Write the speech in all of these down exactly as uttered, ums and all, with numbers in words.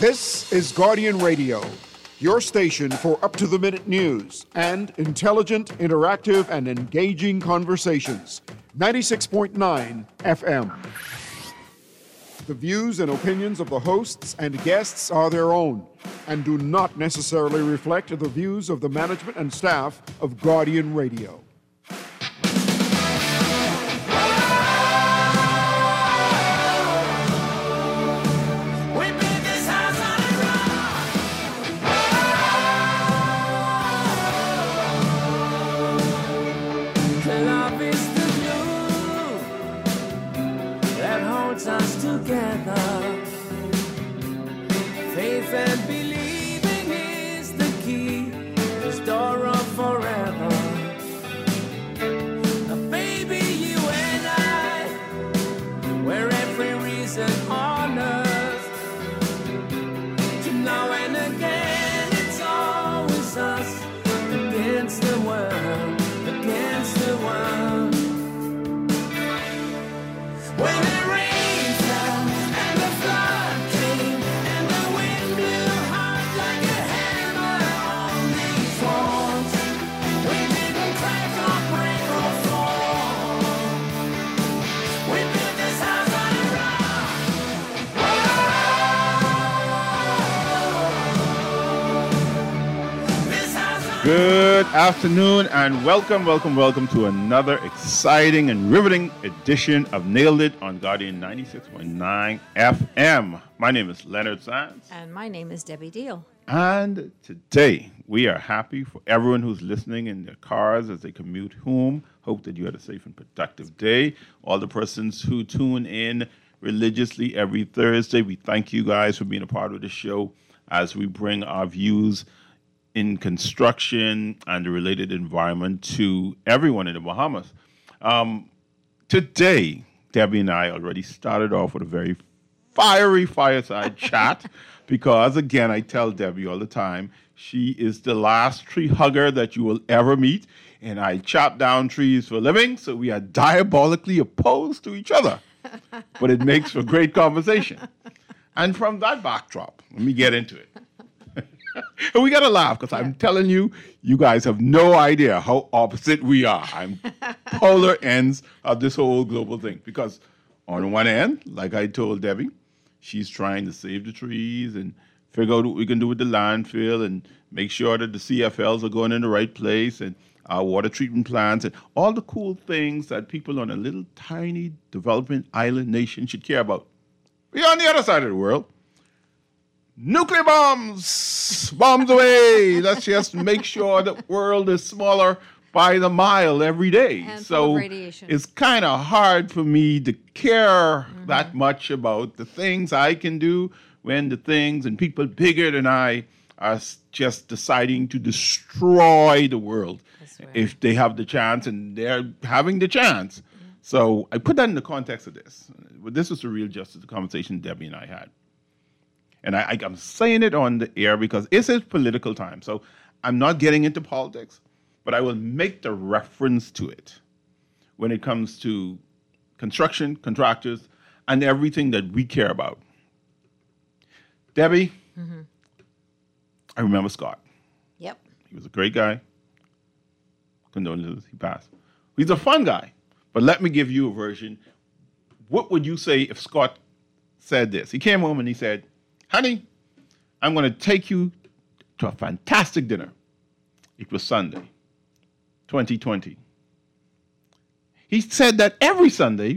This is Guardian Radio, your station for up-to-the-minute news and intelligent, interactive, and engaging conversations. ninety-six point nine F M. The views and opinions of the hosts and guests are their own and do not necessarily reflect the views of the management and staff of Guardian Radio. Together, faith and believing is the key, the store of forever. Now, baby, you and I, we're every reason on earth. To now and again, it's always us against the world, against the world. When it Good afternoon and welcome, welcome, welcome to another exciting and riveting edition of Nailed It on Guardian ninety-six point nine F M. My name is Leonard Sands. And my name is Debbie Deal. And today we are happy for everyone who's listening in their cars as they commute home. Hope that you had a safe and productive day. All the persons who tune in religiously every Thursday, we thank you guys for being a part of the show as we bring our views in construction and the related environment to everyone in the Bahamas. Um, today, Debbie and I already started off with a very fiery fireside chat because, again, I tell Debbie all the time, she is the last tree hugger that you will ever meet, and I chop down trees for a living, so we are diabolically opposed to each other. But it makes for great conversation. And from that backdrop, let me get into it. And we got to laugh because I'm telling you, you guys have no idea how opposite we are. I'm polar ends of this whole global thing. Because on one end, like I told Debbie, she's trying to save the trees and figure out what we can do with the landfill and make sure that the C F Ls are going in the right place and our water treatment plants and all the cool things that people on a little tiny developing island nation should care about. We're on the other side of the world. Nuclear bombs! Bombs away! Let's just make sure the world is smaller by the mile every day. And so full of radiation. It's kind of hard for me to care mm-hmm. that much about the things I can do when the things and people bigger than I are just deciding to destroy the world right. if they have the chance, and they're having the chance. Mm-hmm. So I put that in the context of this. This was the real justice the conversation Debbie and I had. And I, I'm saying it on the air because it's a political time. So I'm not getting into politics, but I will make the reference to it when it comes to construction, contractors, and everything that we care about. Debbie, mm-hmm. I remember Scott. Yep. He was a great guy. Condolences, he passed. He's a fun guy. But let me give you a version. What would you say if Scott said this? He came home and he said, honey, I'm going to take you to a fantastic dinner. It was Sunday, twenty twenty. He said that every Sunday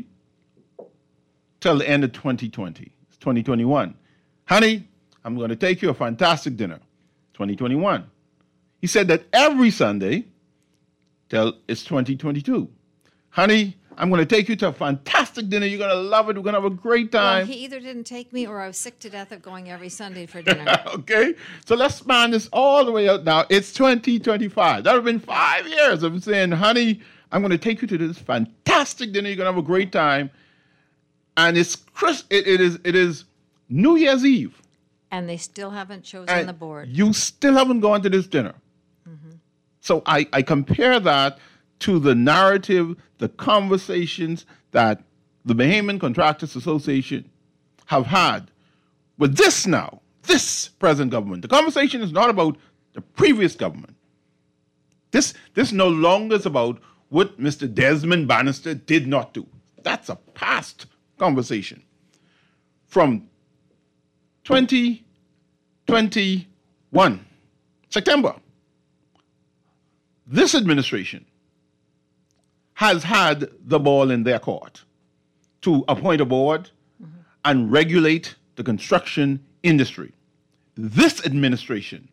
till the end of twenty twenty. It's twenty twenty-one. Honey, I'm going to take you to a fantastic dinner. twenty twenty-one. He said that every Sunday till it's twenty twenty-two. Honey, I'm going to take you to a fantastic dinner. You're going to love it. We're going to have a great time. Well, he either didn't take me or I was sick to death of going every Sunday for dinner. Okay. So let's span this all the way out now. It's twenty twenty-five. That would have been five years of saying, honey, I'm going to take you to this fantastic dinner. You're going to have a great time. And it's Chris. It, it is it is New Year's Eve. And they still haven't chosen And the board. You still haven't gone to this dinner. Mm-hmm. So I, I compare that to the narrative, the conversations that the Bahamian Contractors Association have had with this now, this present government. The conversation is not about the previous government. This, this no longer is about what Mister Desmond Bannister did not do. That's a past conversation. From twenty twenty-one, September, this administration has had the ball in their court to appoint a board mm-hmm. and regulate the construction industry. This administration,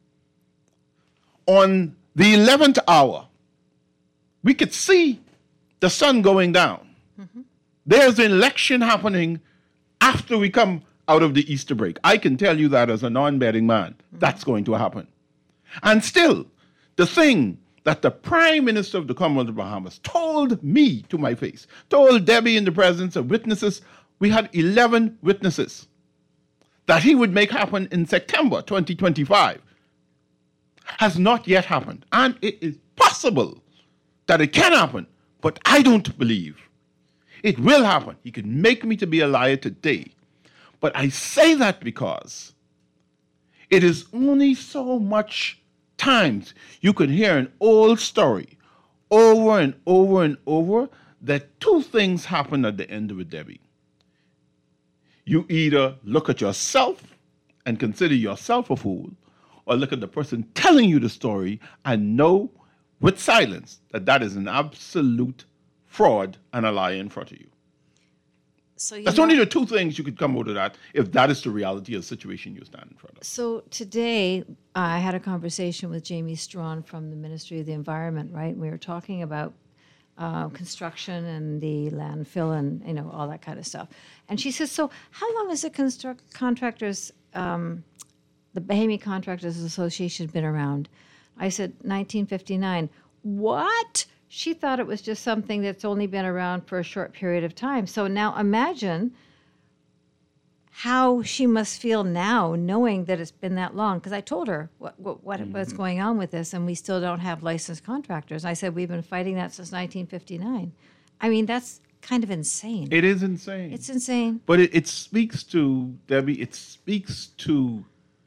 on the eleventh hour, we could see the sun going down. Mm-hmm. There's an election happening after we come out of the Easter break. I can tell you that as a non-betting man, mm-hmm. that's going to happen. And still, the thing that the Prime Minister of the Commonwealth of Bahamas told me to my face, told Debbie in the presence of witnesses, we had eleven witnesses, that he would make happen in September twenty twenty-five, has not yet happened. And it is possible that it can happen, but I don't believe it will happen. He could make me to be a liar today. But I say that because it is only so much times you can hear an old story over and over and over that two things happen at the end of it, Debbie. You either look at yourself and consider yourself a fool, or look at the person telling you the story and know with silence that that is an absolute fraud and a lie in front of you. So That's know, only the two things you could come out of that if that is the reality of the situation you stand in front of. So today uh, I had a conversation with Jamie Strawn from the Ministry of the Environment, right? We were talking about uh, construction and the landfill and, you know, all that kind of stuff. And she says, so how long has the construct contractors, um, the Bahamian Contractors Association been around? I said, nineteen fifty-nine. What? She thought it was just something that's only been around for a short period of time. So now imagine how she must feel now knowing that it's been that long. Because I told her what, what, what mm-hmm. what's going on with this, and we still don't have licensed contractors. I said, we've been fighting that since nineteen fifty-nine. I mean, that's kind of insane. It is insane. It's insane. But it, it speaks to, Debbie, it speaks to...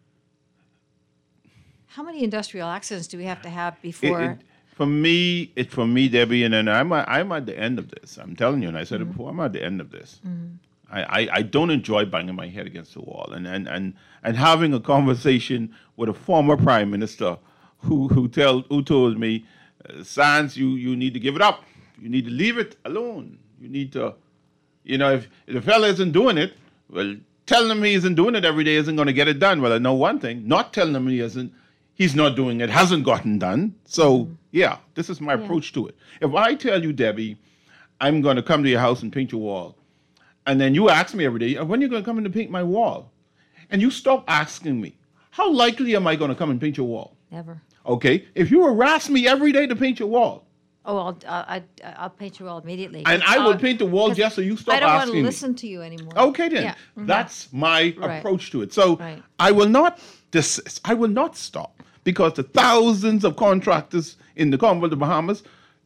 How many industrial accidents do we have to have before... It, it, For me, it for me, Debbie, and then I'm at, I'm at the end of this. I'm telling you, and I said mm-hmm. it before. I'm at the end of this. Mm-hmm. I, I, I don't enjoy banging my head against the wall and and, and, and having a conversation with a former prime minister who who tell who told me, uh, Sands, you you need to give it up. You need to leave it alone. You need to, you know, if, if the fella isn't doing it, well, telling him he isn't doing it every day isn't going to get it done. Well, I know one thing: not telling him he isn't. He's not doing it, hasn't gotten done. So, yeah, this is my yeah. approach to it. If I tell you, Debbie, I'm going to come to your house and paint your wall, and then you ask me every day, when are you going to come in to paint my wall? And you stop asking me, how likely am I going to come and paint your wall? Never. Okay, if you harass me every day to paint your wall. Oh, I'll, I'll, I'll paint your wall immediately. And I will paint the wall just so you stop asking me. I don't want to listen to you anymore. Okay, then. Yeah. Mm-hmm. That's my right. approach to it. So right. I will not desist. I will not stop. Because the thousands of contractors in the Commonwealth of Bahamas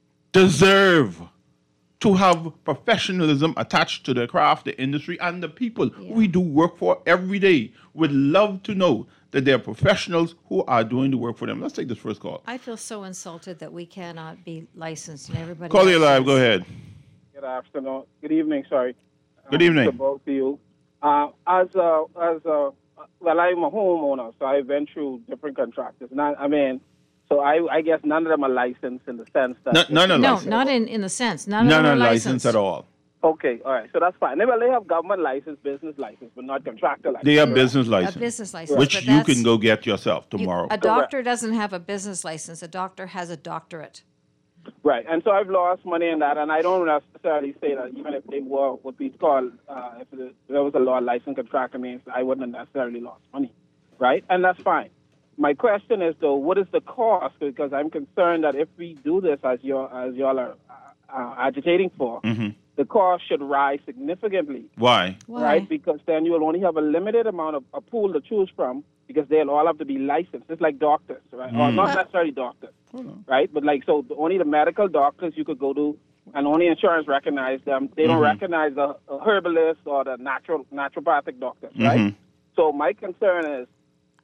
deserve to have professionalism attached to their craft, the industry, and the people yeah. we do work for every day would love to know that they're professionals who are doing the work for them. Let's take this first call. I feel so insulted that we cannot be licensed and everybody Call you live. Go ahead. Good afternoon. Good evening, sorry. Good evening. Um, to both of you. Uh, as a, as a, well, I'm a homeowner, so I went through different contractors. Not, I mean, so I, I guess none of them are licensed in the sense that... No, none are no, licensed. not in, in the sense. None, none of them are are licensed. licensed at all. Okay, all right, so that's fine. They, well, they have government license, business license, but not contractor license. They have business license. A business license. Which but you can go get yourself you, tomorrow. a doctor doesn't have a business license. A doctor has a doctorate. Right, and so I've lost money in that, and I don't necessarily say that even if they were what we call, uh, if there was a law license contractor, means I wouldn't have necessarily lost money, right? And that's fine. My question is, though, what is the cost? Because I'm concerned that if we do this as you as y'all are uh, uh, agitating for, mm-hmm. the cost should rise significantly. Why? Why? Right, because then you will only have a limited amount of a pool to choose from, because they'll all have to be licensed. It's like doctors, right? Mm. Or not necessarily doctors, right? But like, so only the medical doctors you could go to, and only insurance recognize them. They don't mm-hmm. recognize the herbalists or the natural naturopathic doctors, right? Mm-hmm. So my concern is,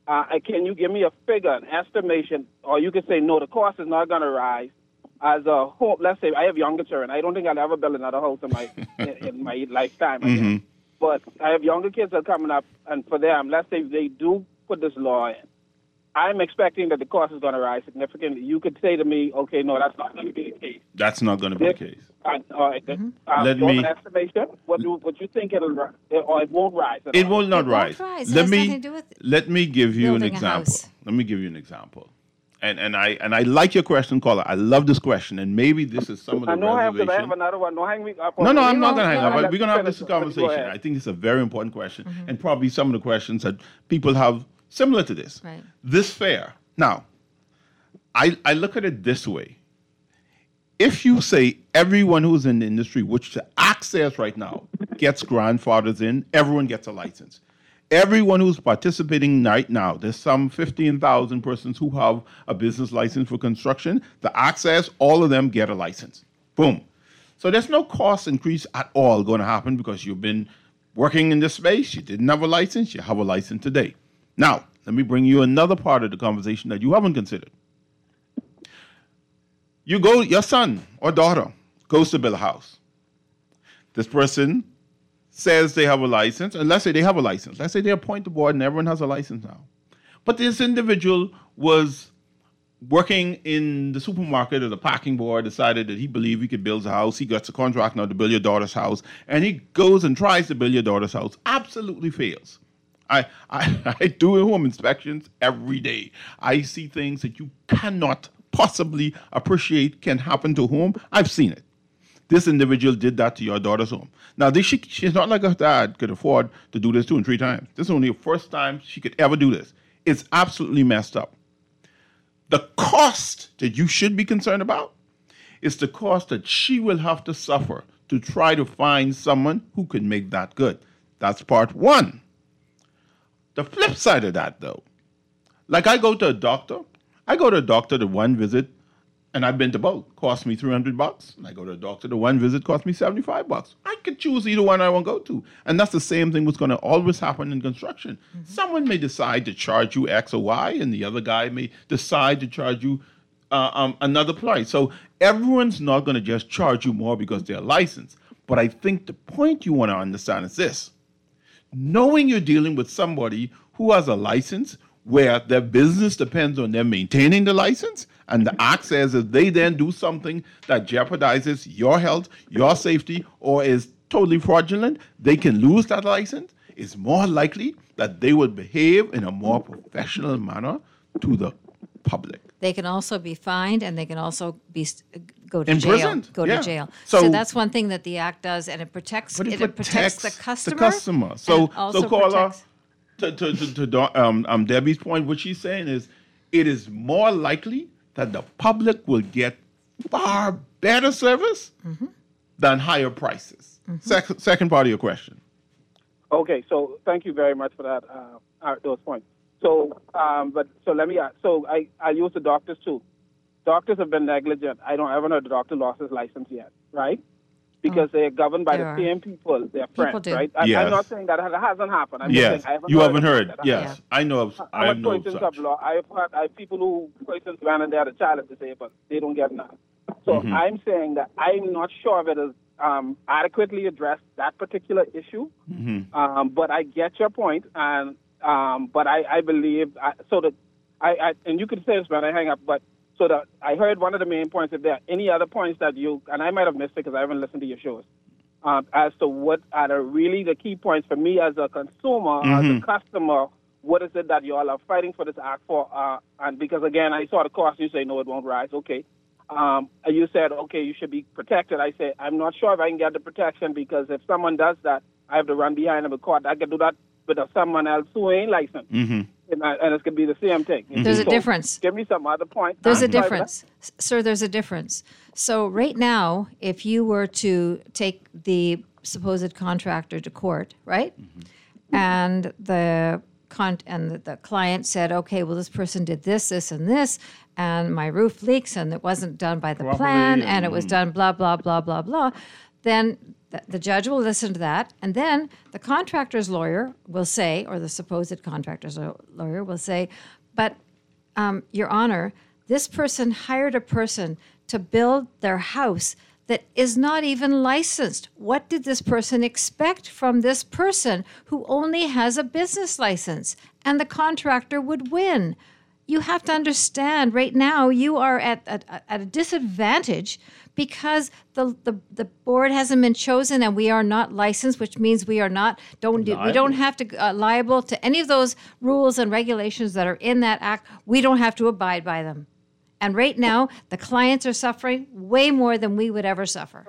Uh, can you give me a figure, an estimation, or you could say, no, the cost is not going to rise. As a home, let's say I have younger children. I don't think I'll ever build another house in my in, in my lifetime. I Mm-hmm. guess. But I have younger kids that are coming up, and for them, let's say they do put this law in. I'm expecting that the cost is going to rise significantly. You could say to me, okay, no, that's not going to be the case. That's not going to be the case. Uh, all right, then, uh, Let you have me- an estimation? What do what you think it'll rise, or it won't rise? At It all? will not It won't rise. rise. It Let has me nothing to do with let me give you an building a example. house. Let me give you an example. And and I and I like your question, caller. I love this question, and maybe this is some of the I know I have, 'cause I have reservation. another one. No, hang me up. No, no, I'm We not gonna- going to hang we up. gonna We're going to have finish this it, but go conversation. ahead. I think it's a very important question, and probably some of the questions that people have similar to this. Right. This fair. Now, I I look at it this way. If you say everyone who's in the industry, which the act says right now, gets grandfathers in, everyone gets a license. Everyone who's participating right now, there's some fifteen thousand persons who have a business license for construction. The act says all of them get a license. Boom. So there's no cost increase at all going to happen because you've been working in this space. You didn't have a license. You have a license today. Now, let me bring you another part of the conversation that you haven't considered. You go, your son or daughter goes to build a house. This person says they have a license, and let's say they have a license. Let's say they appoint the board and everyone has a license now. But this individual was working in the supermarket or the packing board, decided that he believed he could build a house. He gets a contract now to build your daughter's house, and he goes and tries to build your daughter's house. Absolutely fails. I, I, I do home inspections every day. I see things that you cannot possibly appreciate can happen to home. I've seen it. This individual did that to your daughter's home. Now, this, she, she's not like her dad could afford to do this two and three times. This is only the first time she could ever do this. It's absolutely messed up. The cost that you should be concerned about is the cost that she will have to suffer to try to find someone who can make that good. That's part one. The flip side of that, though, like I go to a doctor, I go to a doctor to one visit, and I've been to both. Cost me three hundred bucks. And I go to a doctor to one visit, cost me seventy-five bucks. I could choose either one I want to go to. And that's the same thing what's going to always happen in construction. Mm-hmm. Someone may decide to charge you X or Y, and the other guy may decide to charge you uh, um, another price. So everyone's not going to just charge you more because they're licensed. But I think the point you want to understand is this. Knowing you're dealing with somebody who has a license where their business depends on them maintaining the license, and the act says if they then do something that jeopardizes your health, your safety, or is totally fraudulent, they can lose that license, it's more likely that they will behave in a more professional manner to the public. They can also be fined, and they can also be s- go to Imprisoned, jail. Go yeah. to jail. So- So, that's one thing that the act does, and it protects. But it, it, protects, the customer. customer. So, and also so caller, protects- to, to, to, to Dawn- um, um, Debbie's point, what she's saying is it is more likely that the public will get far better service Mm-hmm. than higher prices. Sec- second part of your question. Okay, so thank you very much for that. Uh, uh, those points. So, um, but so let me. ask. So I I use the doctors too. Doctors have been negligent. I don't I haven't heard the doctor lost his license yet, right? Because they're governed by there the are. same people. They're People friends, do. right? I, Yes. I'm not saying that it hasn't happened. I'm Yes, just saying I haven't you heard haven't about heard. that. Yes, I know. Of, I I have have no persons such. of law. I have had I have people who persons when and they had a child at disabled, they don't get none. So Mm-hmm. I'm saying that I'm not sure if it is um, adequately addressed that particular issue. Mm-hmm. Um, but I get your point, and um, but I, I believe I, so that I, I and you can say this when I hang up, but so that I heard one of the main points. If there are any other points that you and I might have missed it because I haven't listened to your shows. Um, as to what are the, really the key points for me as a consumer, Mm-hmm. as a customer, what is it that you all are fighting for this act for? Uh, and because, again, I saw the cost, you say, no, it won't rise. Okay. Um, you said, okay, you should be protected. I say, I'm not sure if I can get the protection because if someone does that, I have to run behind them in court. I can do that with someone else who ain't licensed. Mm-hmm. And, I, and it's going to be the same thing. There's a So difference. Give me some other point. There's a I'm sorry, difference. S- Sir, there's a difference. So right now, if you were to take the supposed contractor to court, right? And the con- and the, the client said, okay, well, this person did this, this, and this, and my roof leaks, and it wasn't done by the Properly, plan, and it was and- done blah, blah, blah, blah, blah. then the, the judge will listen to that, and then the contractor's lawyer will say, or the supposed contractor's lawyer will say, but, um, Your Honor, this person hired a person to build their house that is not even licensed. What did this person expect from this person who only has a business license? And the contractor would win. You have to understand, right now, you are at, at, at a disadvantage because the, the the board hasn't been chosen and we are not licensed, which means we are not don't do, we don't have to uh, liable to any of those rules and regulations that are in that act. We don't have to abide by them. And right now, the clients are suffering way more than we would ever suffer.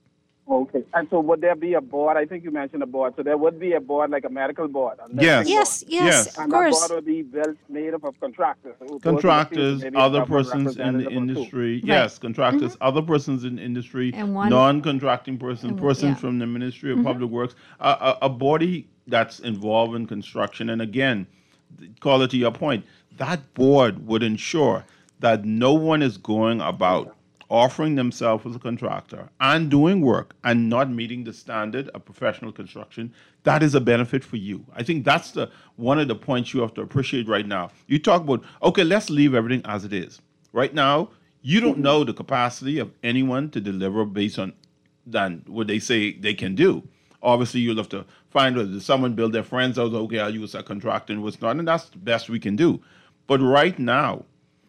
Okay. And so would there be a board? I think you mentioned a board. So there would be a board, like a medical board. A Yes. Yes, board. yes, Yes. of And course. that board would be built, made up of contractors. Those would be Contractors, maybe other a government persons in the representative or two. industry. Yes, contractors, other persons in the industry, And one- non-contracting person, And- persons yeah. from the Ministry of Public Works, a, a, a body that's involved in construction. And again, call it to your point, that board would ensure that no one is going about offering themselves as a contractor and doing work and not meeting the standard of professional construction. That is a benefit for you. I think that's the one of the points you have to appreciate right now. You talk about, okay, let's leave everything as it is. Right now, you don't know the capacity of anyone to deliver based on than what they say they can do. Obviously, you'll have to find whether someone build their friends out, okay, I'll use a contractor and what's not, and that's the best we can do. But right now,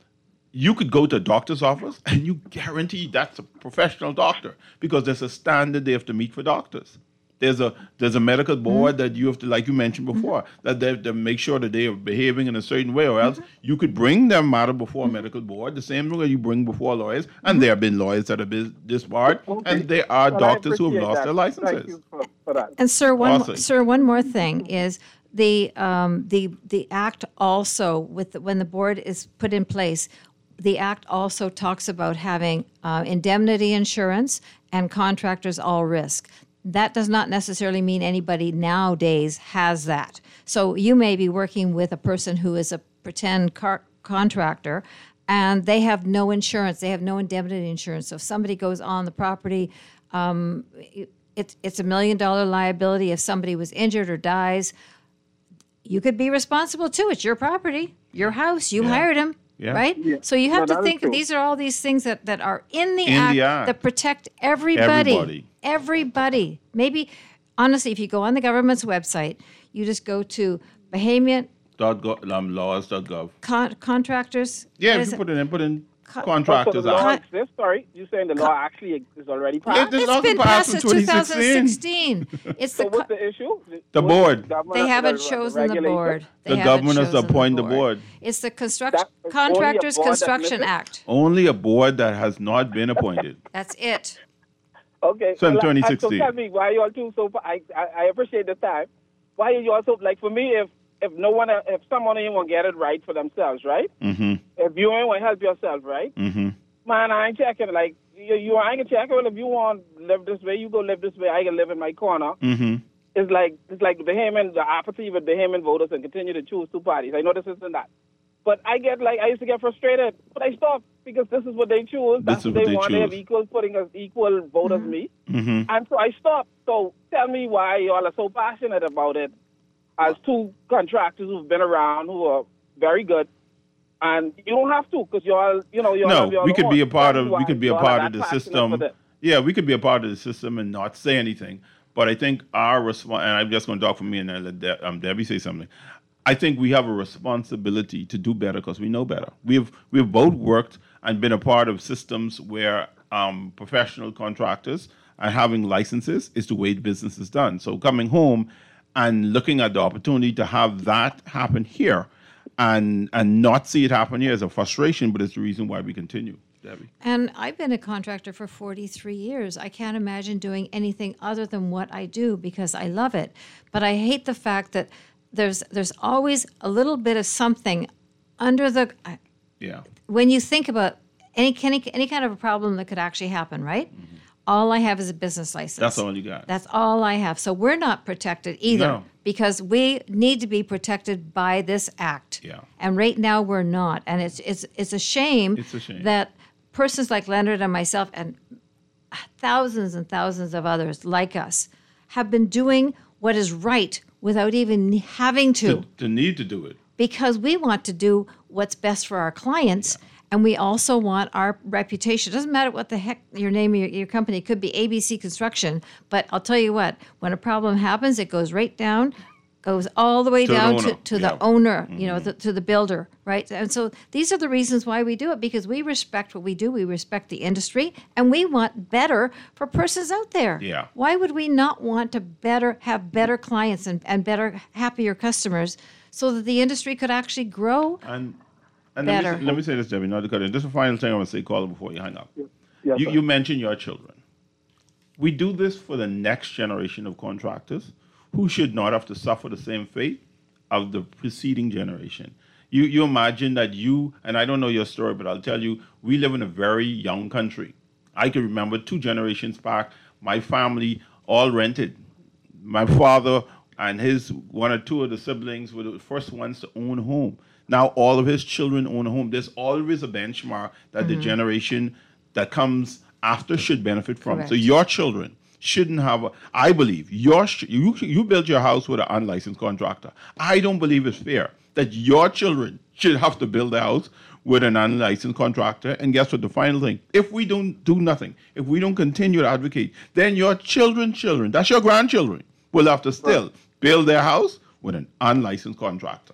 you could go to a doctor's office and you guarantee that's a professional doctor because there's a standard they have to meet for doctors. There's a there's a medical board that you have to, like you mentioned before, that they have to make sure that they are behaving in a certain way, or else you could bring their matter before a medical board, the same way you bring before lawyers, and there have been lawyers that have been disbarred, Okay. and there are Well, I doctors who have appreciate lost that. their licenses. Thank you for, for that. And sir, one Awesome. more, sir, one more thing is the um, the the act also with the, when the board is put in place, the act also talks about having uh, indemnity insurance and contractors all risk. That does not necessarily mean anybody nowadays has that. So you may be working with a person who is a pretend car- contractor, and they have no insurance. They have no indemnity insurance. So if somebody goes on the property, um, it, it, it's a million dollar liability. If somebody was injured or dies, you could be responsible too. It's your property, your house. You Yeah. hired him. Yeah. Right? Yeah. So you have No, to that is think true. these are all these things that, that are in the, In act, the act. that protect everybody. Everybody. Everybody. Maybe, honestly, if you go on the government's website, you just go to Bahamian Dot go, um, laws dot gov. con- contractors. Yeah, what if is you it? put it in, put in Con- So contractors the law act. exists, sorry? You're saying the law actually is already Yeah, passed? the It's laws been were passed passed in since twenty sixteen. twenty sixteen. It's So the what's co- the issue? The What's board. government they of haven't the chosen the regulation? board. They The haven't government has to chosen appoint the board. It's the construction That's only a Contractors board that's Construction missing? Act. Only a board that has not been appointed. That's it. Okay. So in well, I- twenty So sixteen. tell me, why you all too so? I, I I appreciate the time. Why are you also like for me? If if no one, if someone ain't gonna get it right for themselves, right? Mm-hmm. If you ain't gonna help yourself, right? Mm-hmm. Man, I ain't checking. Like you, you I ain't gonna check. Well, if you want to live this way, you go live this way. I can live in my corner. Mm-hmm. It's like it's like the Bahamian, the apathy with Bahamian voters and continue to choose two parties. I know this isn't that. But I get like I used to get frustrated, but I stopped because this is what they choose. That's This is what what they they want. They have choose. equal putting us equal vote as me. Mm-hmm. And so I stopped. So tell me why y'all are so passionate about it as two contractors who've been around who are very good. And you don't have to because y'all, you know, y'all No, have your we could own. be a part Tell of me we why could be a y'all are part that of the passionate system. for this. Yeah, we could be a part of the system and not say anything. But I think our response, and I'm just going to talk for me, and then let De- um, Debbie say something. I think we have a responsibility to do better because we know better. We've we've both worked and been a part of systems where um, professional contractors and having licenses is the way business is done. So coming home and looking at the opportunity to have that happen here and and not see it happen here is a frustration, but it's the reason why we continue. Debbie. And I've been a contractor for forty-three years. I can't imagine doing anything other than what I do because I love it. But I hate the fact that there's there's always a little bit of something under the Yeah. when you think about any any any kind of a problem that could actually happen, right? All I have is a business license. That's all you got. That's all I have. So we're not protected either No. because we need to be protected by this act. Yeah. And right now we're not. And it's it's it's a shame, It's a shame. that persons like Leonard and myself and thousands and thousands of others like us have been doing what is right without even having to. The, the need to do it. Because we want to do what's best for our clients, and we also want our reputation. It doesn't matter what the heck your name of your, your company, it could be A B C Construction, but I'll tell you what, when a problem happens, it goes right down, goes all the way To the down owner, to, to yeah. the owner, you know, the, to the builder, right? And so these are the reasons why we do it, because we respect what we do, we respect the industry, and we want better for persons out there. Yeah. Why would we not want to better have better clients and, and better, happier customers, so that the industry could actually grow? And and let me, Better. say, let me say this, Debbie, not to cut in. This is the final thing I want to say, caller, before you hang up. Yes, you, sir. you mentioned your children. We do this for the next generation of contractors who should not have to suffer the same fate of the preceding generation. You, you imagine that you, and I don't know your story, but I'll tell you, we live in a very young country. I can remember two generations back, my family all rented. My father and his one or two of the siblings were the first ones to own a home. Now all of his children own a home. There's always a benchmark that the generation that comes after should benefit from. Correct. So your children shouldn't have, a, I believe, your sh- you, you built your house with an unlicensed contractor. I don't believe it's fair that your children should have to build a house with an unlicensed contractor. And guess what? The final thing, if we don't do nothing, if we don't continue to advocate, then your children's children, that's your grandchildren, will have to still build their house with an unlicensed contractor.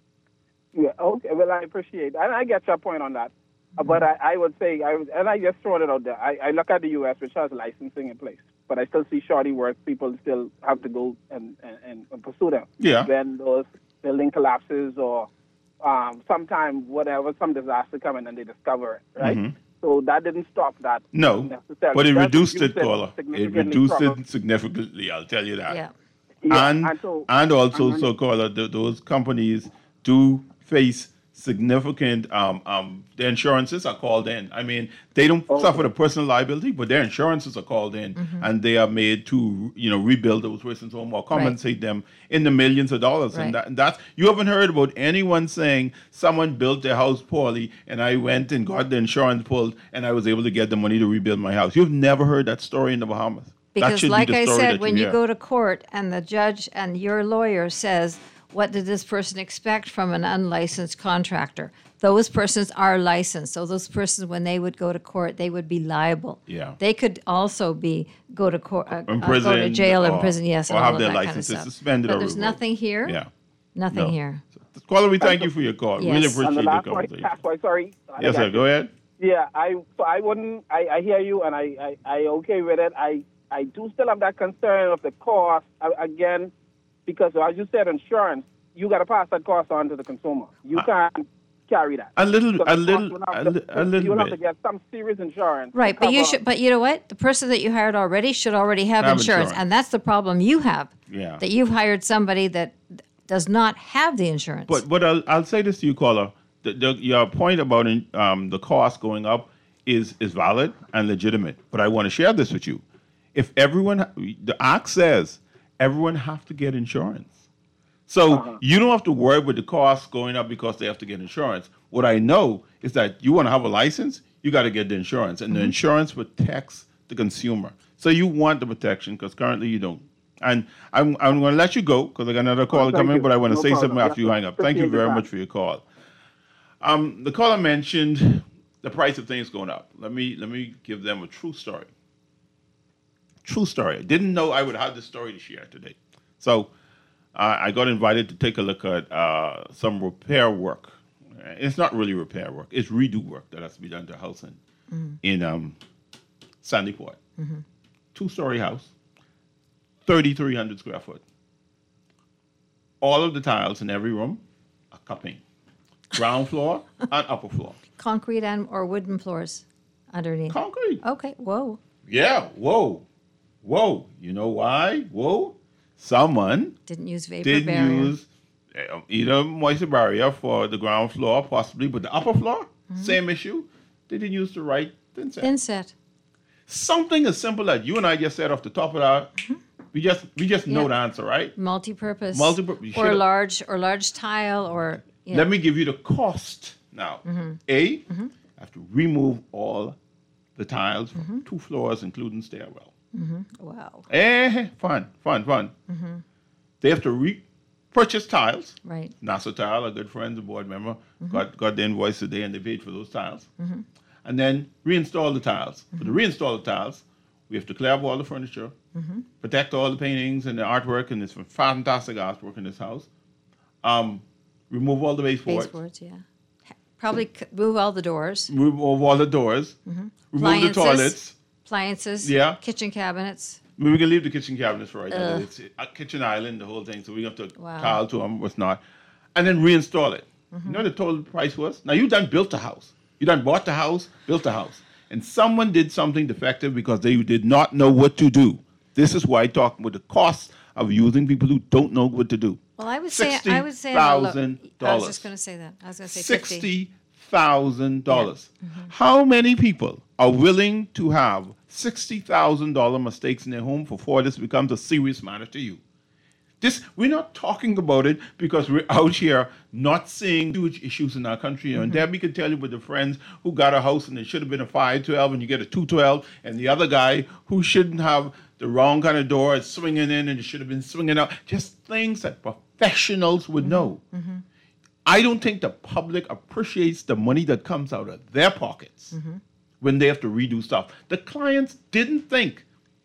Yeah, okay. Well, I appreciate and I get your point on that. Uh, But I, I would say, I would, and I just throw it out there, I, I look at the U S, which has licensing in place, but I still see shoddy work. People still have to go and, and, and pursue them. Yeah. When those building collapses or um, sometime, whatever, some disaster come in and they discover it, right? So that didn't stop that. No, necessarily. but it That reduced it, caller. It significantly reduced probably. it significantly, I'll tell you that. Yeah. Yeah, and and so- and also, and- so caller, th- those companies do face significant. Um, um, their insurances are called in. I mean, they don't Oh. suffer the personal liability, but their insurances are called in, and they are made to, you know, rebuild those persons' home or compensate them in the millions of dollars. Right. And, that, and that's you haven't heard about anyone saying someone built their house poorly, and I went and got the insurance pulled, and I was able to get the money to rebuild my house. You've never heard that story in the Bahamas. That Because, should be like the I story said, that when you hear. go to court and the judge and your lawyer says, what did this person expect from an unlicensed contractor? Those persons are licensed. So those persons, when they would go to court, they would be liable. Yeah. They could also be go to court, uh, In uh, go to prison, jail or or- in prison, yes, or and all have of their that kind of licenses stuff. suspended But or there's revoked. nothing here. Yeah. Nothing No. here. Caller, we thank you for your call. Yes. Really And the appreciate And the the last one, conversation. last one, sorry. I Yes, got sir. you. Go ahead. Yeah, I so I wouldn't. I, I hear you, and I, I I okay with it. I I do still have that concern of the cost uh, again, because as you said, insurance. You got to pass that cost on to the consumer. You can't carry that. A little, So the a cost little, will have a, to- li- a little You'll have to bit. get some serious insurance. to Right, but you cover- should. But you know what? The person that you hired already should already have, Have insurance, insurance. and that's the problem you have. Yeah. That you've hired somebody that does not have the insurance. But but I'll, I'll say this to you, caller. The, the, your point about um, the cost going up is is valid and legitimate. But I want to share this with you. If everyone, the Act says everyone have to get insurance. So you don't have to worry about the costs going up because they have to get insurance. What I know is that you want to have a license, you got to get the insurance, and the insurance protects the consumer. So you want the protection because currently you don't. And I'm I'm going to let you go because I got another call thank coming, you. but I want to No say problem. something after Yeah, you hang up. Thank you appreciate the very time. much for your call. Um, the caller mentioned the price of things going up. Let me let me give them a true story. True story. I didn't know I would have this story to share today. So uh, I got invited to take a look at uh, some repair work. It's not really repair work. It's redo work that has to be done to a house in, in um, Sandy Point. Two-story house, thirty-three hundred square foot. All of the tiles in every room are cupping. Ground floor and upper floor. concrete and or wooden floors underneath. Concrete. Okay. Whoa. Yeah, whoa. Whoa. You know why? Whoa. Someone Didn't use vapor didn't barrier. use uh, either moisture barrier for the ground floor, possibly, but the upper floor, same issue. They didn't use the right thin set. Inset. Something as simple as you and I just said off the top of that. We just we just know Yeah. the answer, right? Multi-purpose. Multi-pur- you Or should've- large or large tile or. You know. Let me give you the cost now. Mm-hmm. A, I have to remove all the tiles for two floors, including stairwell. Wow. Eh, fun, fun, fun. They have to re-purchase tiles. Right. Nassau Tile, a good friend, a board member, got, got the invoice today and they paid for those tiles. And then reinstall the tiles. For the reinstall the tiles, we have to clear up all the furniture, protect all the paintings and the artwork, and it's fantastic artwork in this house. Um, remove all the baseboards. Baseboards, yeah. Ha- Probably c- move all the doors, Remove all the doors. Remove the Appliances. toilets. appliances, Yeah. kitchen cabinets. We can leave the kitchen cabinets for right now. It's a kitchen island, the whole thing. So we have to Wow. tile to them, what's not. And then reinstall it. You know what the total price was? Now, you done built the house. You done bought the house, built the house. And someone did something defective because they did not know what to do. This is why I talk about the cost of using people who don't know what to do. Well, I would say I would say on the low- sixty thousand I was dollars. just going to say that. I was going to say fifty. Sixty thousand dollars. How many people are willing to have sixty thousand dollar mistakes in their home before this becomes a serious matter to you? This we're not talking about it because we're out here not seeing huge issues in our country. And Debbie can tell you with the friends who got a house and it should have been a five twelve and you get a two twelve, and the other guy who shouldn't have the wrong kind of door is swinging in and it should have been swinging out. Just things that professionals would know. I don't think the public appreciates the money that comes out of their pockets when they have to redo stuff. The clients didn't think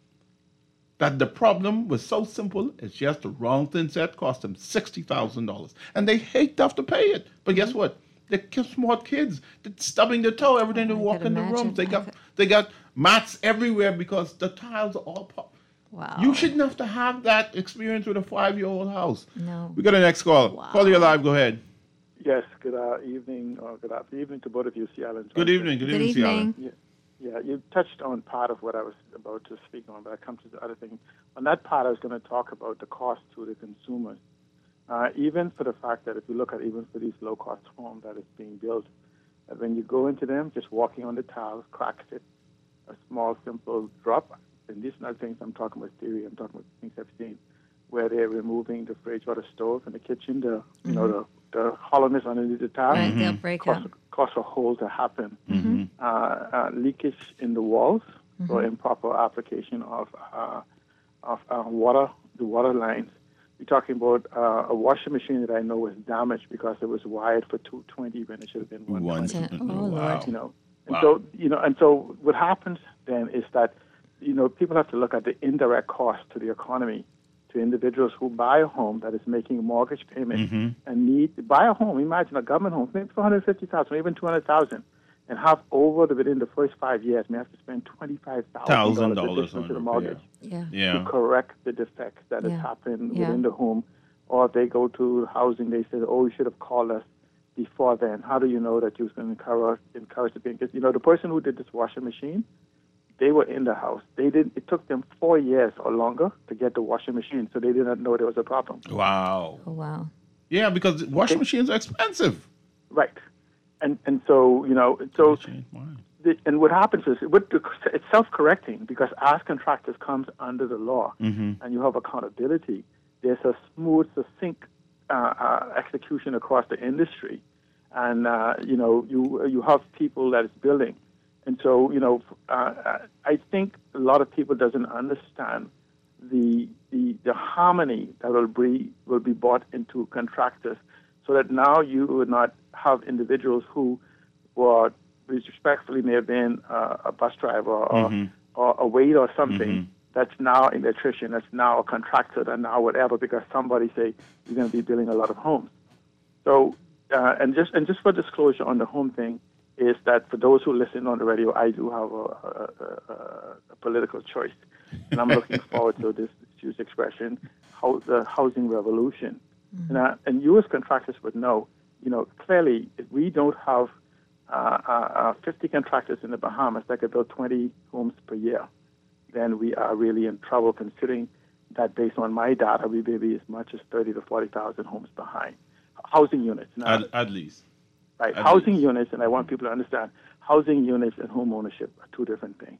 that the problem was so simple. It's just the wrong thing set cost them sixty thousand dollars. And they hate to have to pay it. But guess what? They're smart kids. They're stubbing their toe every time they I walk could in the imagine. rooms. They I got could- they got mats everywhere because the tiles are all pop. Wow. You shouldn't have to have that experience with a five-year-old house. No. We got a next call. Wow. Call you live. Go ahead. Yes, good uh, evening, or good afternoon evening to both of you, Seattle. and Good Johnson. evening. Good, Good evening, Ciara. evening. Yeah, yeah, you touched on part of what I was about to speak on, but I come to the other thing. On that part, I was going to talk about the cost to the consumers. Uh, even for the fact that if you look at even for these low-cost homes that is being built, uh, when you go into them, just walking on the tiles cracks it. A small, simple drop. And these are not things I'm talking about theory. I'm talking about things I've seen, where they're removing the fridge or the stove in the kitchen, the you know the the hollowness underneath the tile. Right, they'll break Cause, up. cause a hole to happen. Uh, uh, leakage in the walls, or improper application of uh, of uh, water, the water lines. We're talking about uh, a washing machine that I know was damaged because it was wired for two twenty when it should have been one One. twenty. Oh, Lord. Wow. You know, and Wow. so you know, and so what happens then is that you know people have to look at the indirect cost to the economy, to individuals who buy a home that is making a mortgage payment and need to buy a home. Imagine a government home, maybe four hundred fifty thousand, even two hundred thousand, and have over the within the first five years, may have to spend twenty five thousand Thousand dollars dollars to the on mortgage Yeah. Yeah. to correct the defects that Yeah. has happened Yeah. within the home. Or if they go to housing, they say, "Oh, you should have called us before then." How do you know that you was going to encourage encourage the payment? Because you know the person who did this washing machine, they were in the house. They didn't. It took them four years or longer to get the washing machine, so they did not know there was a problem. Wow. Oh, wow. Yeah, because washing machines are expensive. Right. And and so you know so. Change mine. the- And what happens is what the, it's self-correcting because as contractors comes under the law and you have accountability, there's a smooth, succinct uh, uh, execution across the industry, and uh, you know you you have people that is building, and so you know uh, I think a lot of people doesn't understand the the, the harmony that will be will be brought into contractors, so that now you would not have individuals who were respectfully may have been uh, a bus driver or, or a waiter or something that's now an electrician, that's now a contractor, and now whatever, because somebody say you're going to be building a lot of homes. So, uh, and just and just for disclosure on the home thing, is that for those who listen on the radio, I do have a, a, a, a political choice, and I'm looking forward to this use expression, how the housing revolution. And, uh, and you as contractors would know, you know, clearly if we don't have uh, uh, uh, fifty contractors in the Bahamas that could build twenty homes per year, then we are really in trouble, considering that based on my data, we may be as much as thirty to forty thousand homes behind. Housing units. Now, At, at least. right, at housing least. units, and I want people to understand, housing units and home ownership are two different things.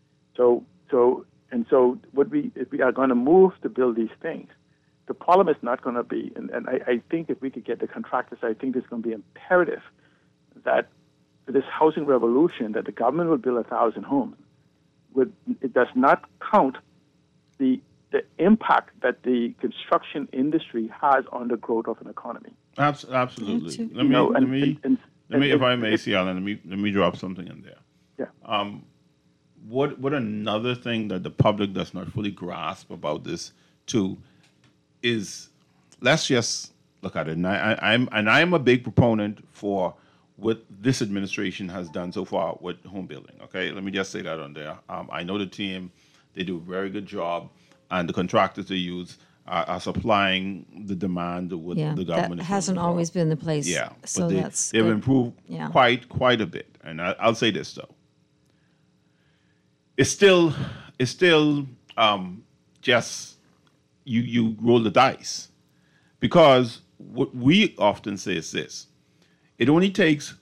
So, so, and so, what we if we are going to move to build these things, the problem is not going to be, and, and I, I think if we could get the contractors, I think it's going to be imperative that this housing revolution that the government will build a thousand homes, would, it does not count the the impact that the construction industry has on the growth of an economy. Abs- absolutely. too. Let me, know, let and- me, and- and- let me, and if it- I may, it- see, Alan, let me, let me drop something in there. Yeah. Um, what, what another thing that the public does not fully grasp about this too is, let's just look at it. And I, I, I'm, and I'm a big proponent for what this administration has done so far with home building. Okay, let me just say that on there. Um, I know the team; they do a very good job, and the contractors they use are, are supplying the demand of what Yeah, the that government is hasn't looking for. always been the place. Yeah, So but they, that's they've good. improved Yeah. quite quite a bit. And I, I'll say this though, it's still it's still um, just you you roll the dice, because what we often say is this: it only takes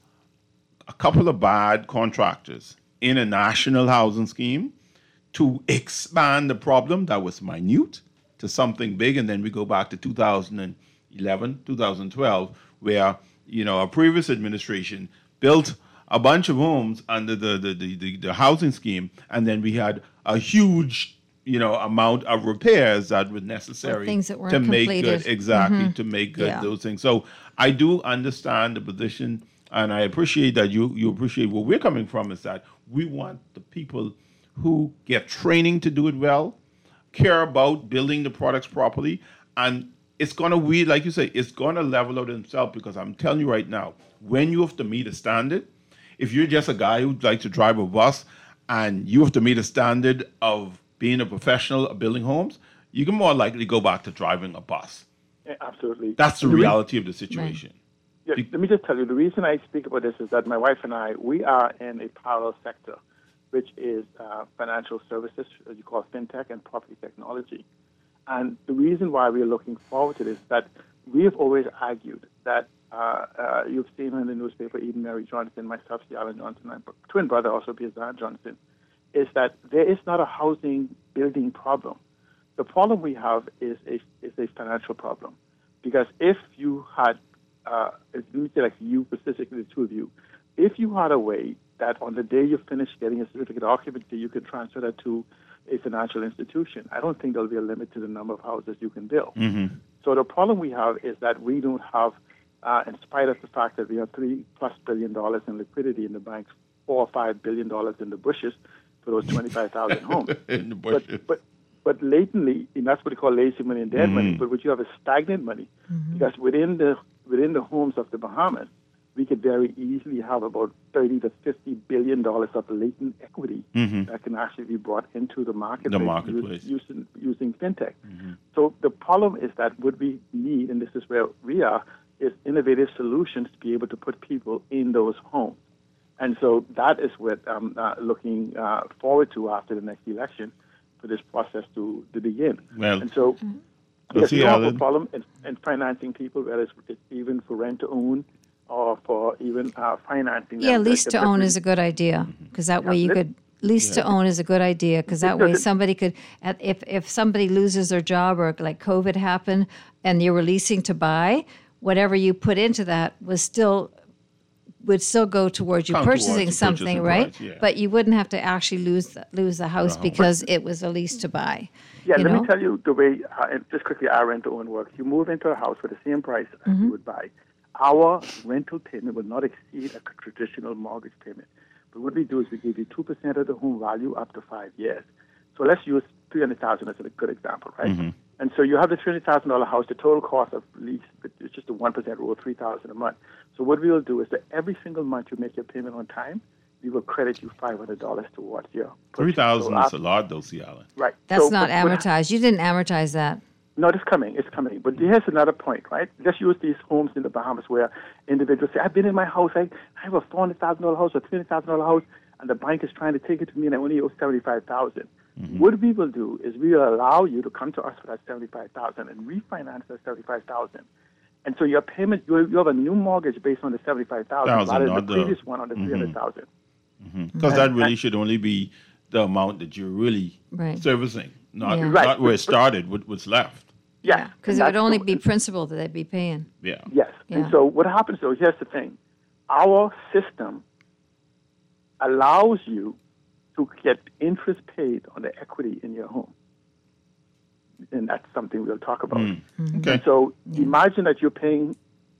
a couple of bad contractors in a national housing scheme to expand the problem that was minute to something big, and then we go back to two thousand eleven, two thousand twelve, where you know a previous administration built a bunch of homes under the the, the, the, the housing scheme, and then we had a huge you know amount of repairs that were necessary things that weren't to make completed. good exactly to make good Yeah. those things. So I do understand the position, and I appreciate that you you appreciate where we're coming from. Is that we want the people who get training to do it well, care about building the products properly, and it's gonna we like you say, it's gonna level out itself, because I'm telling you right now, when you have to meet a standard, if you're just a guy who'd like to drive a bus and you have to meet a standard of being a professional of building homes, you can more likely go back to driving a bus. Yeah, absolutely. That's the And re- reality of the situation. Yeah, let me just tell you, the reason I speak about this is that my wife and I, we are in a parallel sector, which is uh, financial services, as you call fintech, and property technology. And the reason why we are looking forward to this is that we have always argued that uh, uh, you've seen in the newspaper, even Mary Johnson, myself, C. Alan Johnson, my twin brother also, Bizarre Johnson, is that there is not a housing building problem. The problem we have is a, is a financial problem. Because if you had, uh, let me say like you specifically, the two of you, if you had a way that on the day you finish getting a certificate of occupancy, you could transfer that to a financial institution, I don't think there'll be a limit to the number of houses you can build. Mm-hmm. So the problem we have is that we don't have, uh, in spite of the fact that we have three plus billion dollars in liquidity in the banks, four or five billion dollars in the bushes for those twenty-five thousand homes. In the But, bushes. but but latently, and that's what they call lazy money and dead Mm-hmm. money. But what you have is stagnant money, because within the within the homes of the Bahamas, we could very easily have about thirty to fifty billion dollars of latent equity that can actually be brought into the marketplace, Mm-hmm. The marketplace. us- using using fintech. So the problem is that what we need, and this is where we are, is innovative solutions to be able to put people in those homes. And so that is what I'm uh, looking uh, forward to after the next election, for this process to, to begin. Well, and so Well, there's see, no other Alan- problem in, in financing people, whether it's, it's even for rent to own or for even uh, financing. Yeah, them. lease Like, to if own we- is a good idea, because that way you let- could, lease to own is a good idea, because that way somebody could, at- if, if somebody loses their job or like COVID happened and you were leasing to buy, whatever you put into that was still, would still go towards you Count towards purchasing the something, purchasing right? price, yeah. But you wouldn't have to actually lose, the- lose the house home. because it was a lease to buy. Yeah, you let know? me tell you the way, uh, and just quickly, our rent to own works. You move into a house for the same price as Mm-hmm. you would buy. Our rental payment will not exceed a traditional mortgage payment. But what we do is we give you two percent of the home value up to five years. So let's use three hundred thousand dollars as a good example, right? Mm-hmm. And so you have the three hundred thousand dollars house, the total cost of lease, it's just a one percent rule, three thousand dollars a month. So what we will do is that every single month you make your payment on time, we will credit you five hundred dollars towards your Three purchase. thousand So is after- a lot, though, see, Alan. Right. That's So, not but- but- amortized. You didn't amortize that. no, it's coming. It's coming. But here's another point, right? Let's use these homes in the Bahamas where individuals say, I've been in my house. I, I have a four hundred thousand dollars house or three hundred thousand dollars house, and the bank is trying to take it to me, and I only owe seventy-five thousand dollars. Mm-hmm. What we will do is we will allow you to come to us for that seventy-five thousand dollars and refinance that seventy-five thousand dollars. And so your payment, you you have a new mortgage based on the seventy-five thousand dollars rather than not the the- previous one on the three hundred thousand dollars. Because that really should only be the amount that you're really Right. servicing, not, Yeah. not Right, where it but- started, what, what's left. Yeah. Because and it would that's only the- be principal that they'd be paying. Yeah. Yes. Yeah. And so what happens, though, here's the thing. Our system allows you to get interest paid on the equity in your home. And that's something we'll talk about. Mm. Mm-hmm. Okay. And so yeah. imagine that you're paying,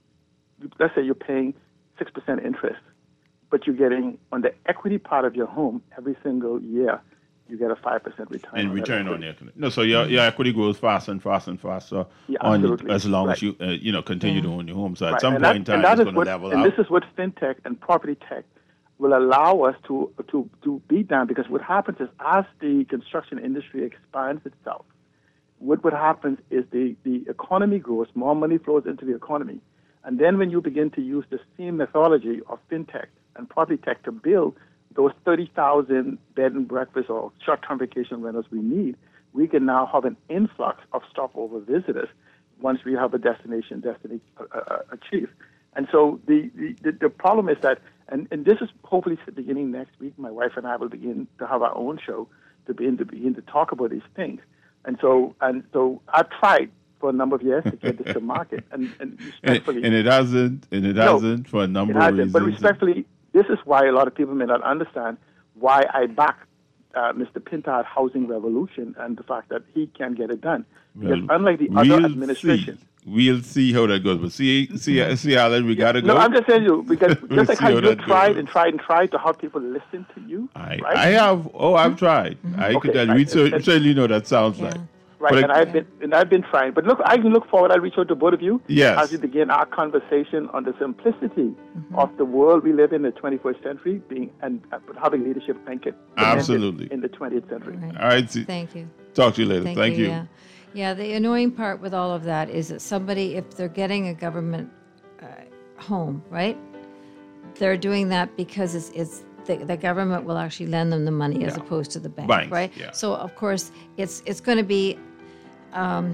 let's say you're paying six percent interest, but you're getting on the equity part of your home every single year, you get a five percent return. And on return on the equity. No, so your, your equity grows faster and faster and faster yeah, on absolutely. as long right. as you uh, you know continue yeah. to own your home. So right. at some and point that, in time, it's going to what, level and out. this is what fintech and property tech will allow us to to to beat down, because what happens is as the construction industry expands itself, what what happens is the, the economy grows, more money flows into the economy. And then when you begin to use the same methodology of fintech and property tech to build those thirty thousand bed and breakfast or short-term vacation rentals we need, we can now have an influx of stopover visitors once we have a destination destiny uh, uh, achieved. And so the, the, the problem is that, and, and this is hopefully beginning next week, my wife and I will begin to have our own show to begin to begin to talk about these things. And so and so I've tried for a number of years to get this to market, and, and respectfully, and, and it hasn't, and it no, hasn't for a number it of hasn't, reasons. But respectfully, this is why a lot of people may not understand why I back uh, Mister Pintard Housing Revolution and the fact that he can get it done. Because well, unlike the we'll other administration. See. We'll see how that goes. But see, see, see, Alan, we got to go. No, I'm just saying you, because we'll just like how you tried goes. and tried and tried to have people listen to you. I, right? I have, oh, I've tried. Mm-hmm. I okay, could tell you, right. we certainly know that sounds yeah. like. Right, but and I, I've been and I've been trying. But look, I can look forward. I'll reach out to both of you yes. as we begin our conversation on the simplicity mm-hmm. of the world we live in, the twenty-first century, being and uh, having leadership anchored absolutely in the twentieth century. Right. All right, see, thank you. Talk to you later. Thank, Thank you. you. Yeah. yeah, the annoying part with all of that is that somebody, if they're getting a government uh, home, right, they're doing that because it's it's. The, the government will actually lend them the money as Yeah. opposed to the bank, Banks, right? yeah. So of course it's it's going to be, um,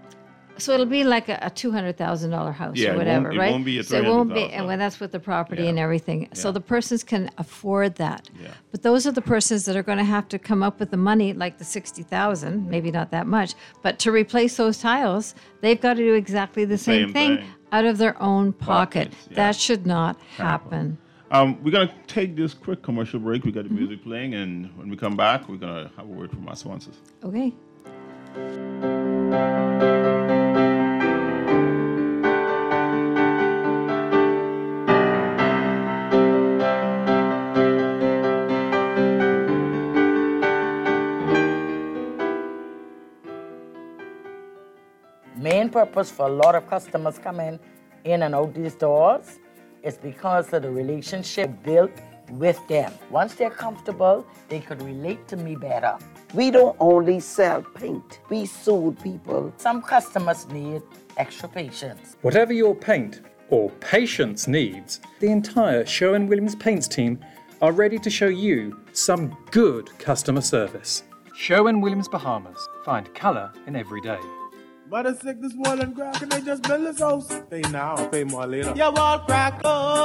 so it'll be like a, a two hundred thousand dollar house Yeah, it or won't- whatever, it right? won't be a so it won't be, three hundred thousand. and when that's with the property Yeah. and everything. So Yeah. the persons can afford that. Yeah. But those are the persons that are going to have to come up with the money, like the sixty thousand, maybe not that much, but to replace those tiles, they've got to do exactly the same, Same thing, thing. out of their own pocket. Pockets, yeah. That should not happen. Um, we're going to take this quick commercial break. We got the music playing, and when we come back, we're going to have a word from our sponsors. Okay. Main purpose for a lot of customers coming in and out these doors is because of the relationship built with them. Once they're comfortable, they could relate to me better. We don't only sell paint, we soothe people. Some customers need extra patience. Whatever your paint or patience needs, the entire Sherwin-Williams Paints team are ready to show you some good customer service. Sherwin-Williams Bahamas. Find colour in every day. But I sick this wall and crack and I just build this house. Pay now, pay more later. Your wall crack,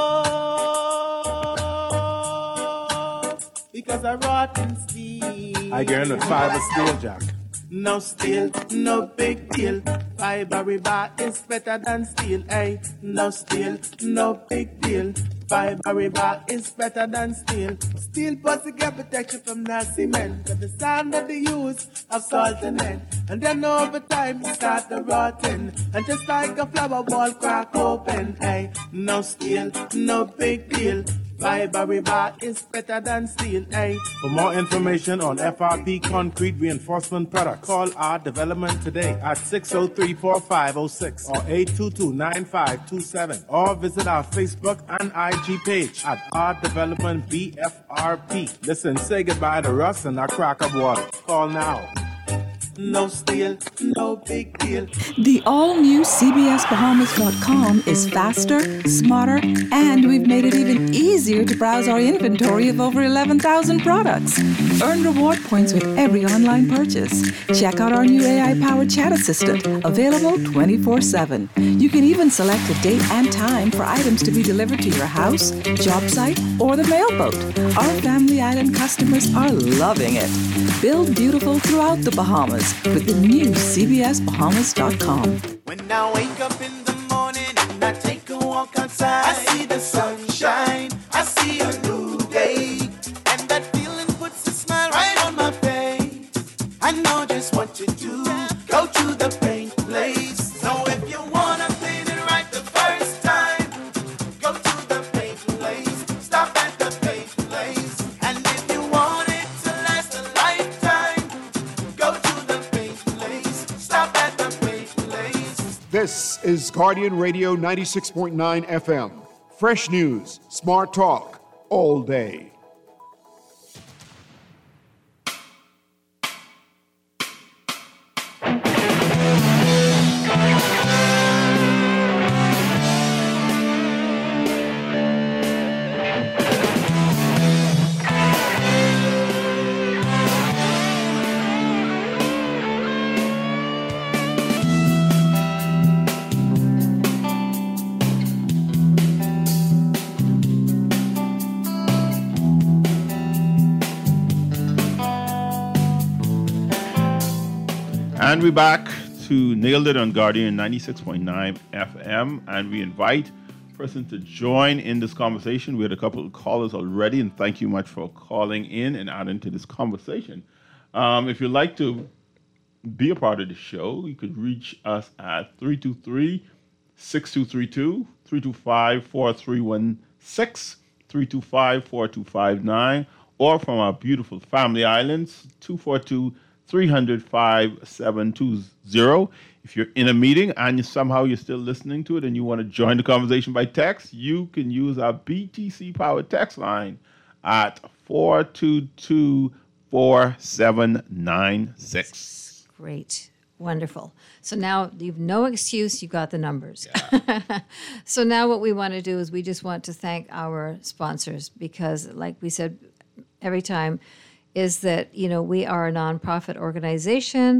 oh, because I rotten steel. I get a fiber steel jack. No steel, no big deal. Fiber rebar is better than steel, eh? No steel, no big deal. Fiber rebar is better than steel. Steel pussy get protection from nasty men. Cause the sand that they use of salt and lead. And then over time it start to rotten. And just like a flower wall crack open, eh? No steel, no big deal. Fiber rebar is better than steel, eh? For more information on F R P concrete reinforcement products, call our development today at six oh three, four five oh six or eight two two, nine five two seven, or visit our Facebook and I G page at our development B F R P. Listen, say goodbye to Russ and our crack up water. Call now. No steel, no big deal. The all-new C B S Bahamas dot com is faster, smarter, and we've made it even easier to browse our inventory of over eleven thousand products. Earn reward points with every online purchase. Check out our new A I-powered chat assistant, available twenty-four seven. You can even select a date and time for items to be delivered to your house, job site, or the mailboat. Our Family Island customers are loving it. Build beautiful throughout the Bahamas with the new C B S Bahamas dot com. When I wake up in the morning and I take a walk outside, I see the sunshine, I see a new day. is Guardian Radio ninety-six point nine F M. Fresh news, smart talk, all day. And we're back to Nailed It on Guardian ninety-six point nine F M, and we invite persons to join in this conversation. We had a couple of callers already, and thank you much for calling in and adding to this conversation. Um, if you'd like to be a part of the show, you could reach us at three two three, six two three two, three two five, four three one six, three two five, four two five nine, or from our beautiful Family Islands, two four two, three hundred, five seven two zero. If you're in a meeting and you, somehow you're still listening to it and you want to join the conversation by text, you can use our B T C-powered text line at four two two, four seven nine six. Great. Wonderful. So now you've no excuse. You got the numbers. Yeah. So now what we want to do is we just want to thank our sponsors because, like we said every time, is that, you know, we are a nonprofit organization,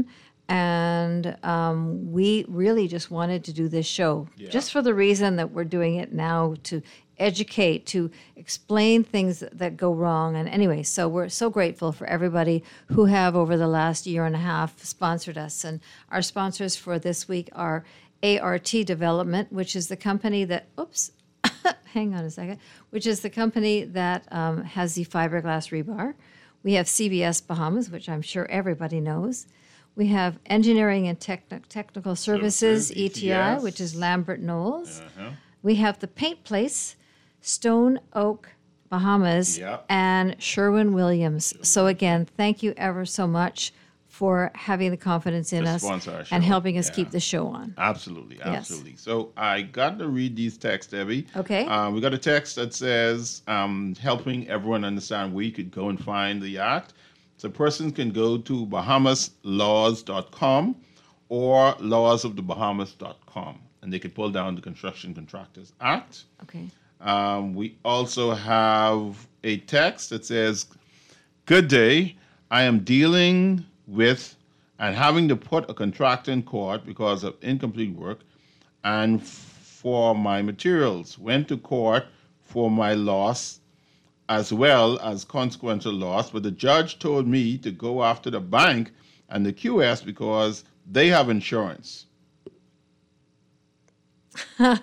and um, we really just wanted to do this show yeah. just for the reason that we're doing it now to educate, to explain things that go wrong. And anyway, so we're so grateful for everybody who have over the last year and a half sponsored us. And our sponsors for this week are A R T Development, which is the company that, oops, hang on a second, which is the company that um, has the fiberglass rebar. We have C B S Bahamas, which I'm sure everybody knows. We have Engineering and Techn- Technical Services, Services, E T I, E T S. Which is Lambert Knowles. Uh-huh. We have the Paint Place, Stone Oak Bahamas, yep. and Sherwin-Williams. So again, thank you ever so much for having the confidence in to us sponsor and helping us yeah. keep the show on. Absolutely, absolutely. Yes. So I got to read these texts, Debbie. Okay. Uh, we got a text that says, um, helping everyone understand where you could go and find the act. So persons can go to bahamas laws dot com or laws of the bahamas dot com, and they can pull down the Construction Contractors Act. Okay. Um, we also have a text that says, good day, I am dealing with and having to put a contractor in court because of incomplete work and for my materials. Went to court for my loss as well as consequential loss, but the judge told me to go after the bank and the Q S because they have insurance. Well,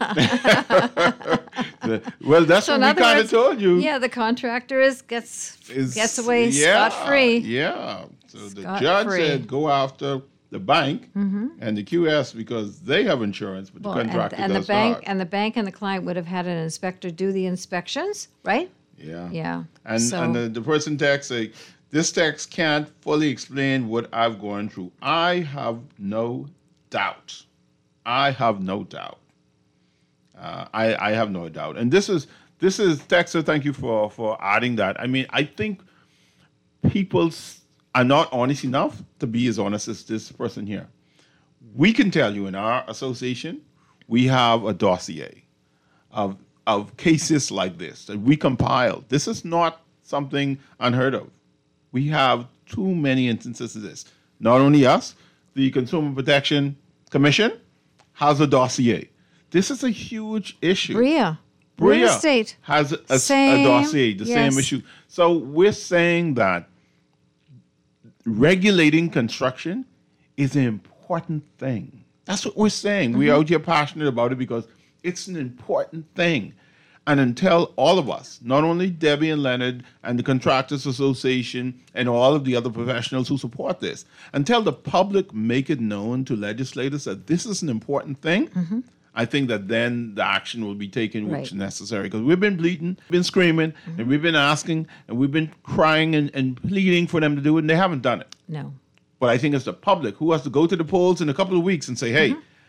that's so what we kind of told you. Yeah, the contractor is gets is, gets away yeah, scot-free. Yeah. So the Scot judge free. said go after the bank mm-hmm. and the Q S because they have insurance, but well, the contractor and, and does the bank not. and the bank and the client would have had an inspector do the inspections, right? Yeah. Yeah. And so, and the, the person text say, this text can't fully explain what I've gone through. I have no doubt. I have no doubt. Uh, I, I have no doubt. And this is this is Texter, thank you for, for adding that. I mean, I think people are not honest enough to be as honest as this person here. We can tell you in our association, we have a dossier of of cases like this that we compiled. This is not something unheard of. We have too many instances of this. Not only us, the Consumer Protection Commission has a dossier. This is a huge issue. Bria. Bria Real estate. has a, a, Same, a dossier, the yes. same issue. So we're saying that regulating construction is an important thing. That's what we're saying. Mm-hmm. We're out here passionate about it because it's an important thing. And until all of us, not only Debbie and Leonard and the Contractors Association and all of the other professionals who support this, until the public make it known to legislators that this is an important thing, mm-hmm. I think that then the action will be taken which right. is necessary. Because we've been bleating, been screaming, mm-hmm. and we've been asking, and we've been crying and, and pleading for them to do it, and they haven't done it. No. But I think it's the public who has to go to the polls in a couple of weeks and say, hey, mm-hmm.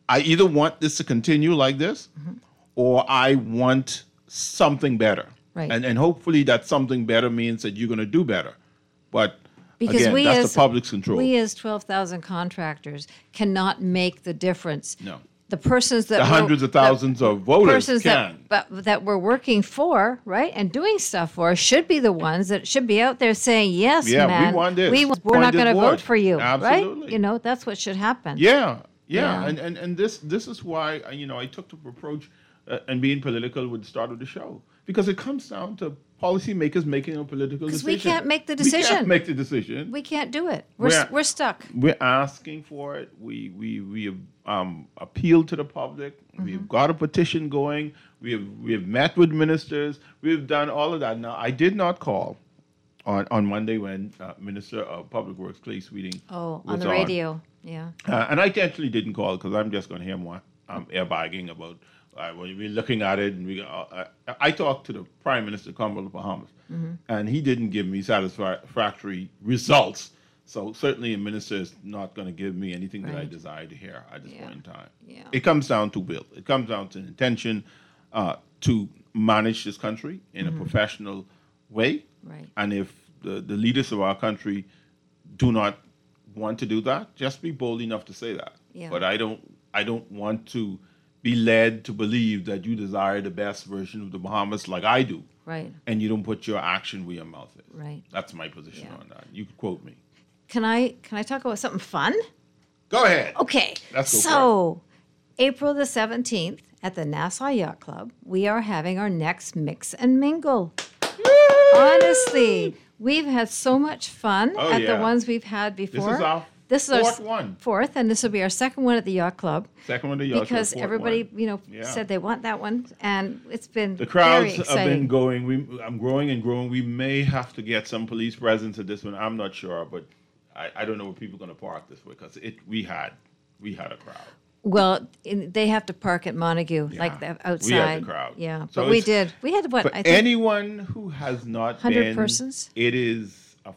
I either want this to continue like this, mm-hmm. or I want something better. Right. And and hopefully that something better means that you're going to do better. But because again, we that's as, the public's control. We as twelve thousand contractors cannot make the difference. No. The persons that the hundreds we're, of thousands of voters persons can. That, but, that we're working for, right, and doing stuff for, should be the ones that should be out there saying, yes, yeah, man, we want this. We, we're want not going to vote for you, Absolutely. right? You know, that's what should happen. Yeah, yeah, Yeah. and and and this this is why uh, you know I took the approach uh, and being political with the start of the show, because it comes down to policymakers making a political decision. Because we can't make the We decision. can't make the decision. We can't do it. We're We're- s- we're stuck. We're asking for it. We we we have um, appealed to the public. Mm-hmm. We've got a petition going. We have we have met with ministers. We've done all of that. Now I did not call on, on Monday when uh, Minister of Public Works Clay Sweeting Oh, was on the radio, yeah. Uh, and I intentionally didn't call because I'm just going to hear more um, airbagging about. Uh, when we're looking at it, and we, uh, I, I talked to the Prime Minister of Commonwealth of Bahamas, Mm-hmm. and he didn't give me satisfactory results. So certainly, a minister is not going to give me anything that I Right. desire to hear at this Yeah. point in time. Yeah. It comes down to will. It comes down to intention uh, to manage this country in Mm-hmm. a professional way. Right. And if the, the leaders of our country do not want to do that, just be bold enough to say that. Yeah. But I don't. I don't want to be led to believe that you desire the best version of the Bahamas like I do, Right. and you don't put your action where your mouth is. Right. That's my position Yeah. on that. You could quote me. Can I can I talk about something fun? Go ahead. Okay. Let's go for So, April the seventeenth at the Nassau Yacht Club, we are having our next Mix and Mingle. Honestly, we've had so much fun Oh, at yeah. the ones we've had This before. is our This is our fourth s- one. Fourth, and this will be our second one at the Yacht Club. Second one to y'all. Because fourth everybody, one. you know, Yeah. said they want that one, and it's been The crowds very have exciting. been going. We, I'm growing and growing. We may have to get some police presence at this one. I'm not sure, but I, I don't know where people are going to park this way because it we had we had a crowd. Well, in, they have to park at Montague, Yeah. like the We outside. had the crowd. Yeah, So but we it's- did. We had what? For I think anyone who has not one hundred been, persons? it is a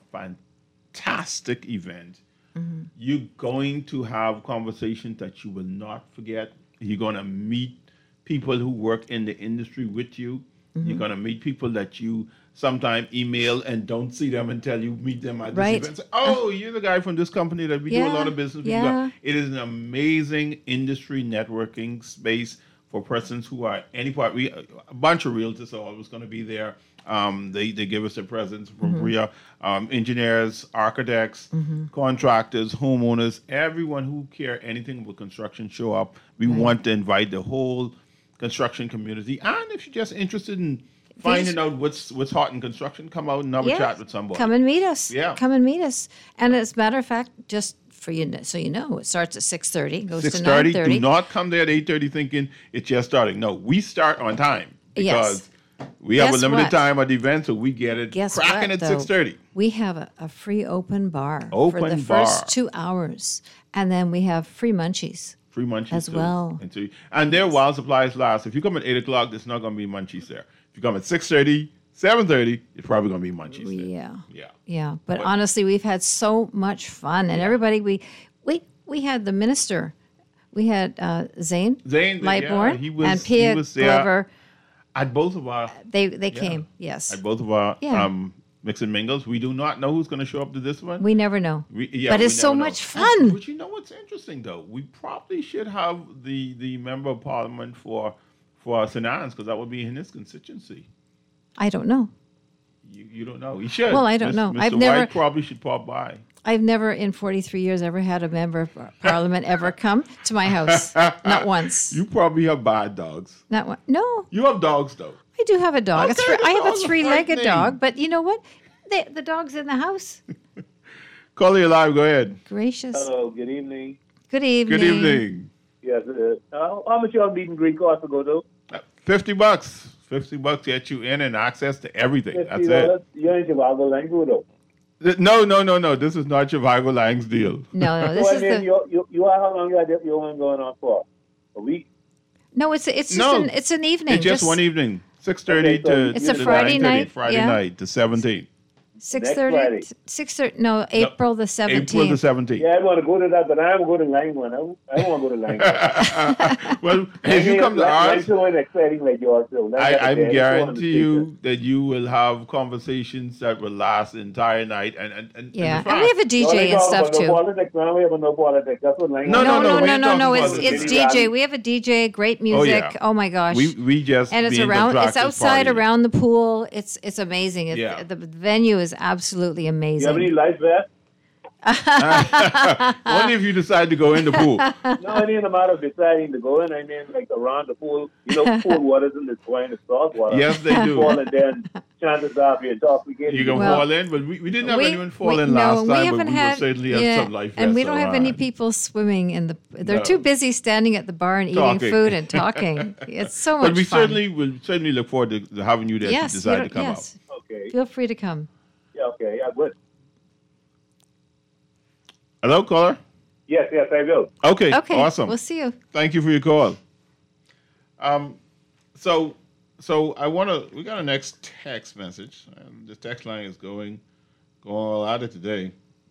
fantastic event. Mm-hmm. You're going to have conversations that you will not forget. You're going to meet people who work in the industry with you. Mm-hmm. You're going to meet people that you sometimes email and don't see them until you meet them at this Right. event. Say, oh, you're the guy from this company that we do a Yeah, lot of business with. yeah. It is an amazing industry networking space for persons who are any part. We a bunch of realtors are always going to be there. Um, they they give us their presence from Mm-hmm. R I A, um, engineers, architects, contractors, homeowners, everyone who care anything about construction show up. We want to invite the whole construction community, and if you're just interested in finding out what's what's hot in construction, come out and have a Yeah. chat with somebody. Come and meet us. Yeah. Come and meet us. And as a matter of fact, just for you, kn- so you know, it starts at six thirty, goes Six to nine thirty. thirty. Do not come there at eight thirty thinking it's just starting. No, we start on time because we have Guess a limited what? time at the event, so we get it Guess cracking what, at though? six thirty. We have a, a free open bar for the Open first bar. two hours, and then we have free munchies. Free munchies As too. well. And, so, and there while supplies last. If you come at eight o'clock, there's not going to be munchies there. If you come at six thirty, seven thirty, it's probably going to be munchies there. Yeah. Yeah. Yeah, but What- honestly, we've had so much fun, and everybody we we we had the minister, we had uh, Zane, Zane, yeah, Lightborn, he was- and he Pia was there. Glover. At both of our They they Yeah. came. Yes, at both of our Yeah. um, mix and mingles, we do not know who's going to show up to this one. we never know. We- yeah, but we it's so never know. much fun. But you know what's interesting though? We probably should have the the member of parliament for for Saint Anne's because that would be in his constituency. I don't know. You, you don't know. He should. Well, I don't Mis- know. Mister I've never- White probably should pop by. I've never in forty-three years ever had a member of parliament ever come to my house. Not once. You probably have bad dogs. Not one. No, You have dogs though. I do have a dog. A Okay, three, the I have dogs a are three-legged frightening. dog, but you know what? The, the dog's in the house. Call you live. Go ahead. Gracious. Hello, good evening. Good evening. Good evening. Yes, uh, uh, how much y'all meet and greet cost to go to? Uh, Fifty bucks. Fifty bucks get you in and access to everything. That's it. You're in Chicago, like, though. Th- No, no, no, no. This is not Chicago Lang's deal. No, no, So, this I is mean, the you, you, you are how long you are there, you one going on for? A week? no. It's it's just No, an it's an evening. It's just one evening, six thirty Okay, so to It's a to Friday nine thirty, night, Friday yeah. night, the seventeenth. Six Next thirty. Friday. Six thirty. No, April the seventeenth. April the seventeenth. Yeah, I want to go to that, but I don't go to line one. I, I want to go to line one. Well, if you come to line, ours, line two exciting like yours too. Line I, I there, guarantee two you that you will have conversations that will last the entire night. And, and, and Yeah, and, and we have a D No, J they and talk stuff about too. No politics, man. We have no politics. That's what line No, one no, No, no, no, we're no, no, no. talking It's about it's the D J. video. We have a D J, great Oh, music. yeah. Oh my gosh. we we just and it's being around. It's contractors outside partying. around the pool. It's it's amazing. It's, Yeah. The venue is absolutely You have any amazing. life vests? Only if you decide to go in the pool. No, I mean a matter of deciding to go in. I mean like around the pool. You know, pool water isn't the swine of salt water. Yes, they do. Fall and then chances are if you talk, we get You can Well, fall in, but we, we didn't have We- anyone fall we- in no, last we time, but haven't we had, will certainly have yeah, some life and we vests don't have any around. people swimming in the. They're No. too busy standing at the bar and eating Talking. food and talking. It's so much But we fun. certainly will certainly look forward to having you there yes, to you decide don't- to come yes. out. Okay. Feel free to come. Yeah, okay, I would. Hello, caller. Yes, yes, I will. Okay, Okay, awesome. we'll see you. Thank you for your call. Um, so so I want to. We got a next text message. Um, the text line is going going all out of today.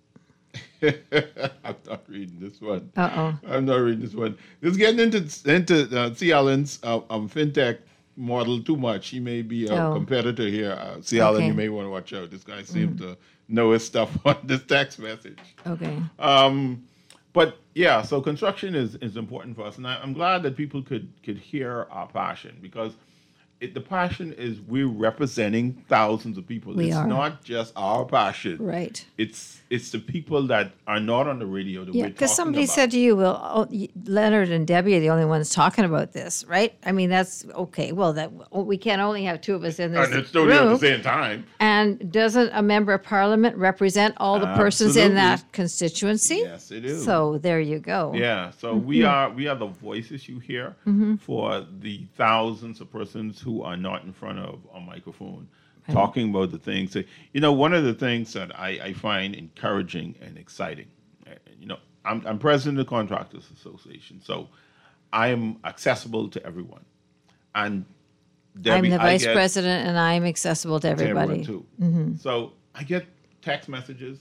I'm not reading this one. Uh oh. I'm not reading this one. It's getting into into uh, C. Allen's uh, um, fintech model too much. He may be a Oh. competitor here. Uh, C. Allen, Okay. you may want to watch out. This guy seems to know his stuff on this text message. Okay. Um, but yeah, so construction is, is important for us, and I, I'm glad that people could could hear our passion, because it, the passion is we're representing thousands of people. We it's are. not just our passion. Right. It's it's the people that are not on the radio that Yeah, we're because talking somebody about. said to you, "Well, oh, y- Leonard and Debbie are the only ones talking about this, right?" I mean, that's okay. Well, that oh, we can't only have two of us in this and it's still here at room. the same time. And doesn't a member of parliament represent all the persons in Absolutely. that constituency? Yes, it is. So there you go. Yeah, so we are we are the voices you hear Mhm. for the thousands of persons who are not in front of a microphone, talking about the things that, you know, one of the things that I, I find encouraging and exciting. uh, You know, I'm, I'm president of the Contractors Association, so I am accessible to everyone. And Debbie, I'm the I vice get- president, and I'm accessible to to everyone, everybody. too. Mhm. So I get text messages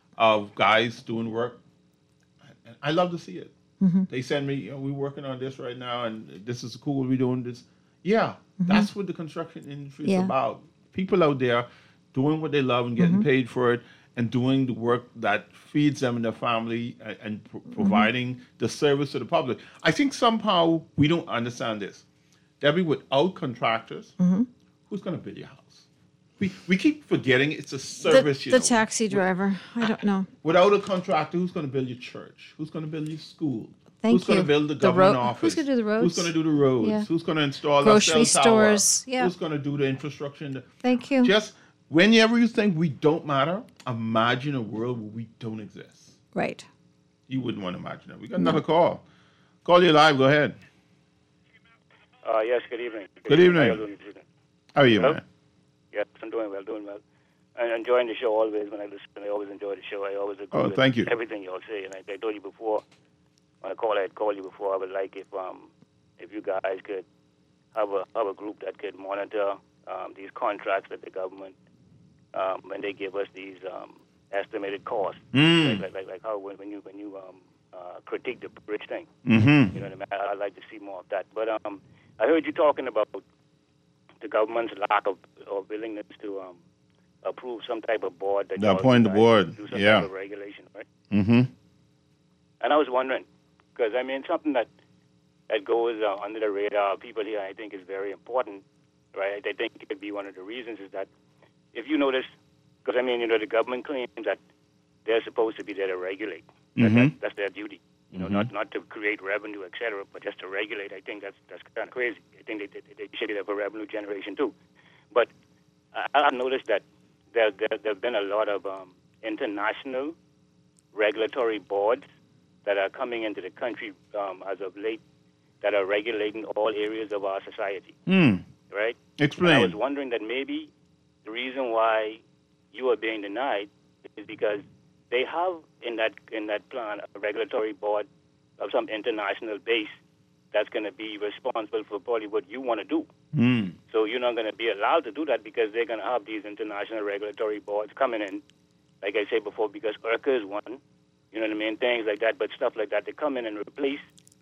of guys doing work, and I love to see it. Mhm. They send me, you know, we're working on this right now, and this is cool. We're doing this. Yeah, Mhm. that's what the construction industry is Yeah. about. People out there doing what they love and getting Mhm. paid for it, and doing the work that feeds them and their family, and, and pro- providing the service to the public. I think somehow we don't understand this. Debbie, without contractors, Mhm. who's going to build your house? We, we keep forgetting it's a The, service. you the know. taxi driver. I don't know. Without a contractor, who's going to build your church? Who's going to build your school? Thank who's going you. to build the The government ro- office? who's gonna do the roads? Who's going to do the roads? Yeah. Who's going to install Grocery a cell tower? stores, yeah. Who's going to do the infrastructure? In the, Thank you. Just whenever you think we don't matter, imagine a world where we don't exist. Right. You wouldn't want to imagine that. We got another call. Call you live. Go ahead. Uh, yes, good evening. Good evening. How are you doing this evening? How are you, Hello? man? Yes, I'm doing well, doing well. I'm enjoying the show always. When I listen, I always enjoy the show. I always agree Oh, with thank you. everything you all say. And I, I told you before, when I called, I had called you before, I would like if um if you guys could have a have a group that could monitor um, these contracts that the government, um, when they give us these um, estimated costs, Mm. like, like, like like how when, when you when you um, uh, critique the bridge thing. Mhm. You know what I mean? I, I'd like to see more of that. But um, I heard you talking about the government's lack of, of willingness to um, approve some type of board that The y'all appoint the guys board, do some yeah. type of regulation, right? Mm-hmm. And I was wondering, because I mean, something that that goes uh, under the radar of people here, I think is very important, right? I think it could be one of the reasons is that if you notice, because I mean, you know, the government claims that they're supposed to be there to regulate. That- Mhm. that- that's their duty. You know, Mhm. not not to create revenue, et cetera, but just to regulate. I think that's that's kind of crazy. I think they, they, they should be there for revenue generation too. But I, I've noticed that there there there have been a lot of um, international regulatory boards that are coming into the country um, as of late that are regulating all areas of our society. Hmm. Right? Explain. And I was wondering that maybe the reason why you are being denied is because they have in that in that plan a regulatory board of some international base that's going to be responsible for probably what you want to do. Mm. So you're not going to be allowed to do that because they're going to have these international regulatory boards coming in, like I said before, because IRCA is one, you know what I mean, things like that, but stuff like that, they come in and replace.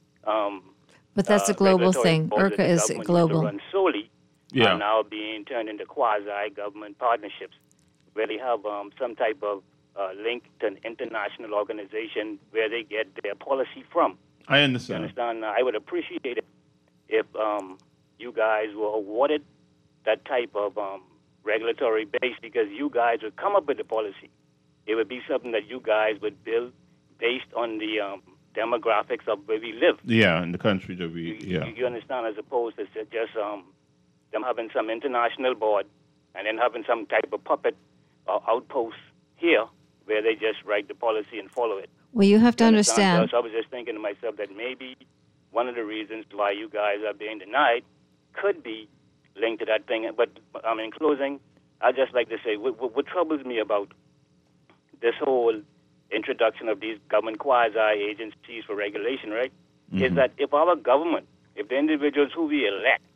Um, but that's uh, a global regulatory thing. boards that IRCA the is government used global. To run solely Yeah. are now being turned into quasi-government partnerships where they have um, some type of uh, link to an international organization where they get their policy from. I You understand. understand? I would appreciate it if um, you guys were awarded that type of um, regulatory base because you guys would come up with the policy. It would be something that you guys would build based on the um, demographics of where we live. Yeah, in the country that we, yeah. You, you understand? As opposed to just um, them having some international board and then having some type of puppet or outpost here where they just write the policy and follow it. Well, you have to You understand. So I was just thinking to myself that maybe one of the reasons why you guys are being denied could be linked to that thing. But um, in closing, I'd just like to say what, what, what troubles me about this whole introduction of these government quasi-agencies for regulation, right, Mm-hmm. is that if our government, if the individuals who we elect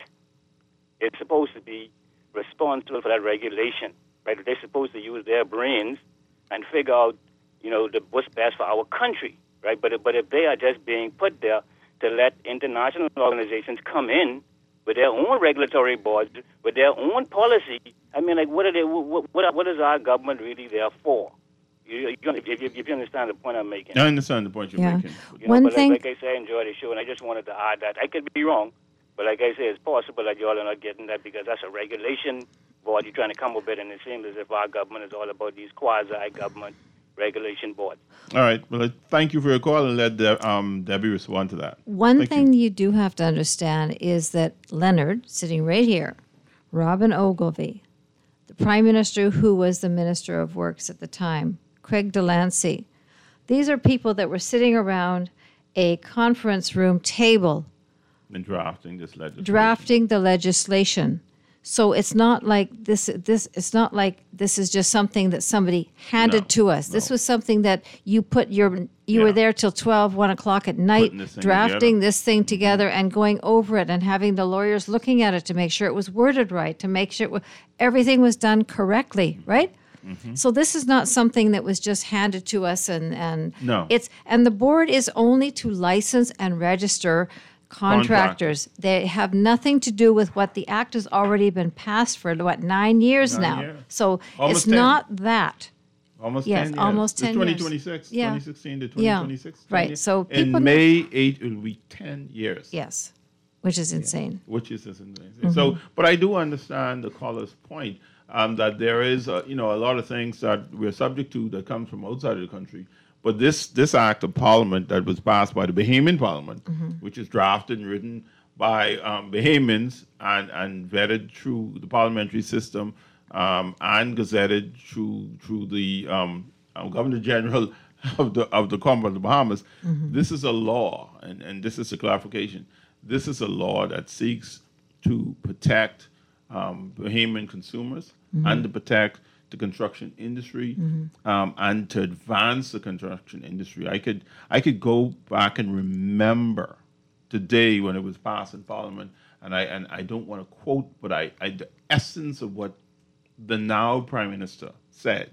is supposed to be responsible for that regulation, right, they're supposed to use their brains and figure out, you know, the, what's best for our country, right? But, but if they are just being put there to let international organizations come in with their own regulatory boards, with their own policy, I mean, like, what are they? What, what, what is our government really there for? You, you, if, you, if you understand the point I'm making. I understand the point you're Yeah. making. You know, One but thing- like, like I say, I enjoy the show, and I just wanted to add that. I could be wrong, but like I say, it's possible that y'all are not getting that because that's a regulation board you're trying to come up with, and it seems as if our government is all about these quasi-government regulation boards. All right. Well, uh, thank you for your call, and let De- um, Debbie respond to that. One Thank thing you. do have to understand is that Leonard, sitting right here, Robin Ogilvy, the Prime Minister who was the Minister of Works at the time, Craig Delancey, these are people that were sitting around a conference room table In drafting this legislation. drafting the legislation. So it's not like this. This it's not like this is just something that somebody handed No, to us. This was something that you put your. You were there till twelve, one o'clock at night, Putting this thing drafting together. this thing together and going over it and having the lawyers looking at it to make sure it was worded right, to make sure it wa- everything was done correctly, right? Mm-hmm. So this is not something that was just handed to us and and No. it's and the board is only to license and register contractors. They have nothing to do with what the act has already been passed for what nine years Nine now. years. So Almost it's ten. not that. Almost Yes, ten years. almost It's ten twenty years. twenty-six, Yeah. twenty sixteen to Yeah. twenty twenty-six. Right, twenty so in people- May eighth, it will be ten years. Yes, which is insane. Which is insane. Mhm. So, but I do understand the caller's point um, that there is, a, you know, a lot of things that we're subject to that comes from outside of the country. But this this act of Parliament that was passed by the Bahamian Parliament, Mhm. which is drafted and written by um, Bahamians and, and vetted through the parliamentary system um, and gazetted through through the um, uh, Governor General of the of the Commonwealth of the Bahamas. Mhm. This is a law, and, and this is a clarification. This is a law that seeks to protect um, Bahamian consumers Mhm. and to protect the construction industry Mhm. um, and to advance the construction industry. I could I could go back and remember today when it was passed in Parliament, and I and I don't want to quote, but I, I the essence of what the now Prime Minister said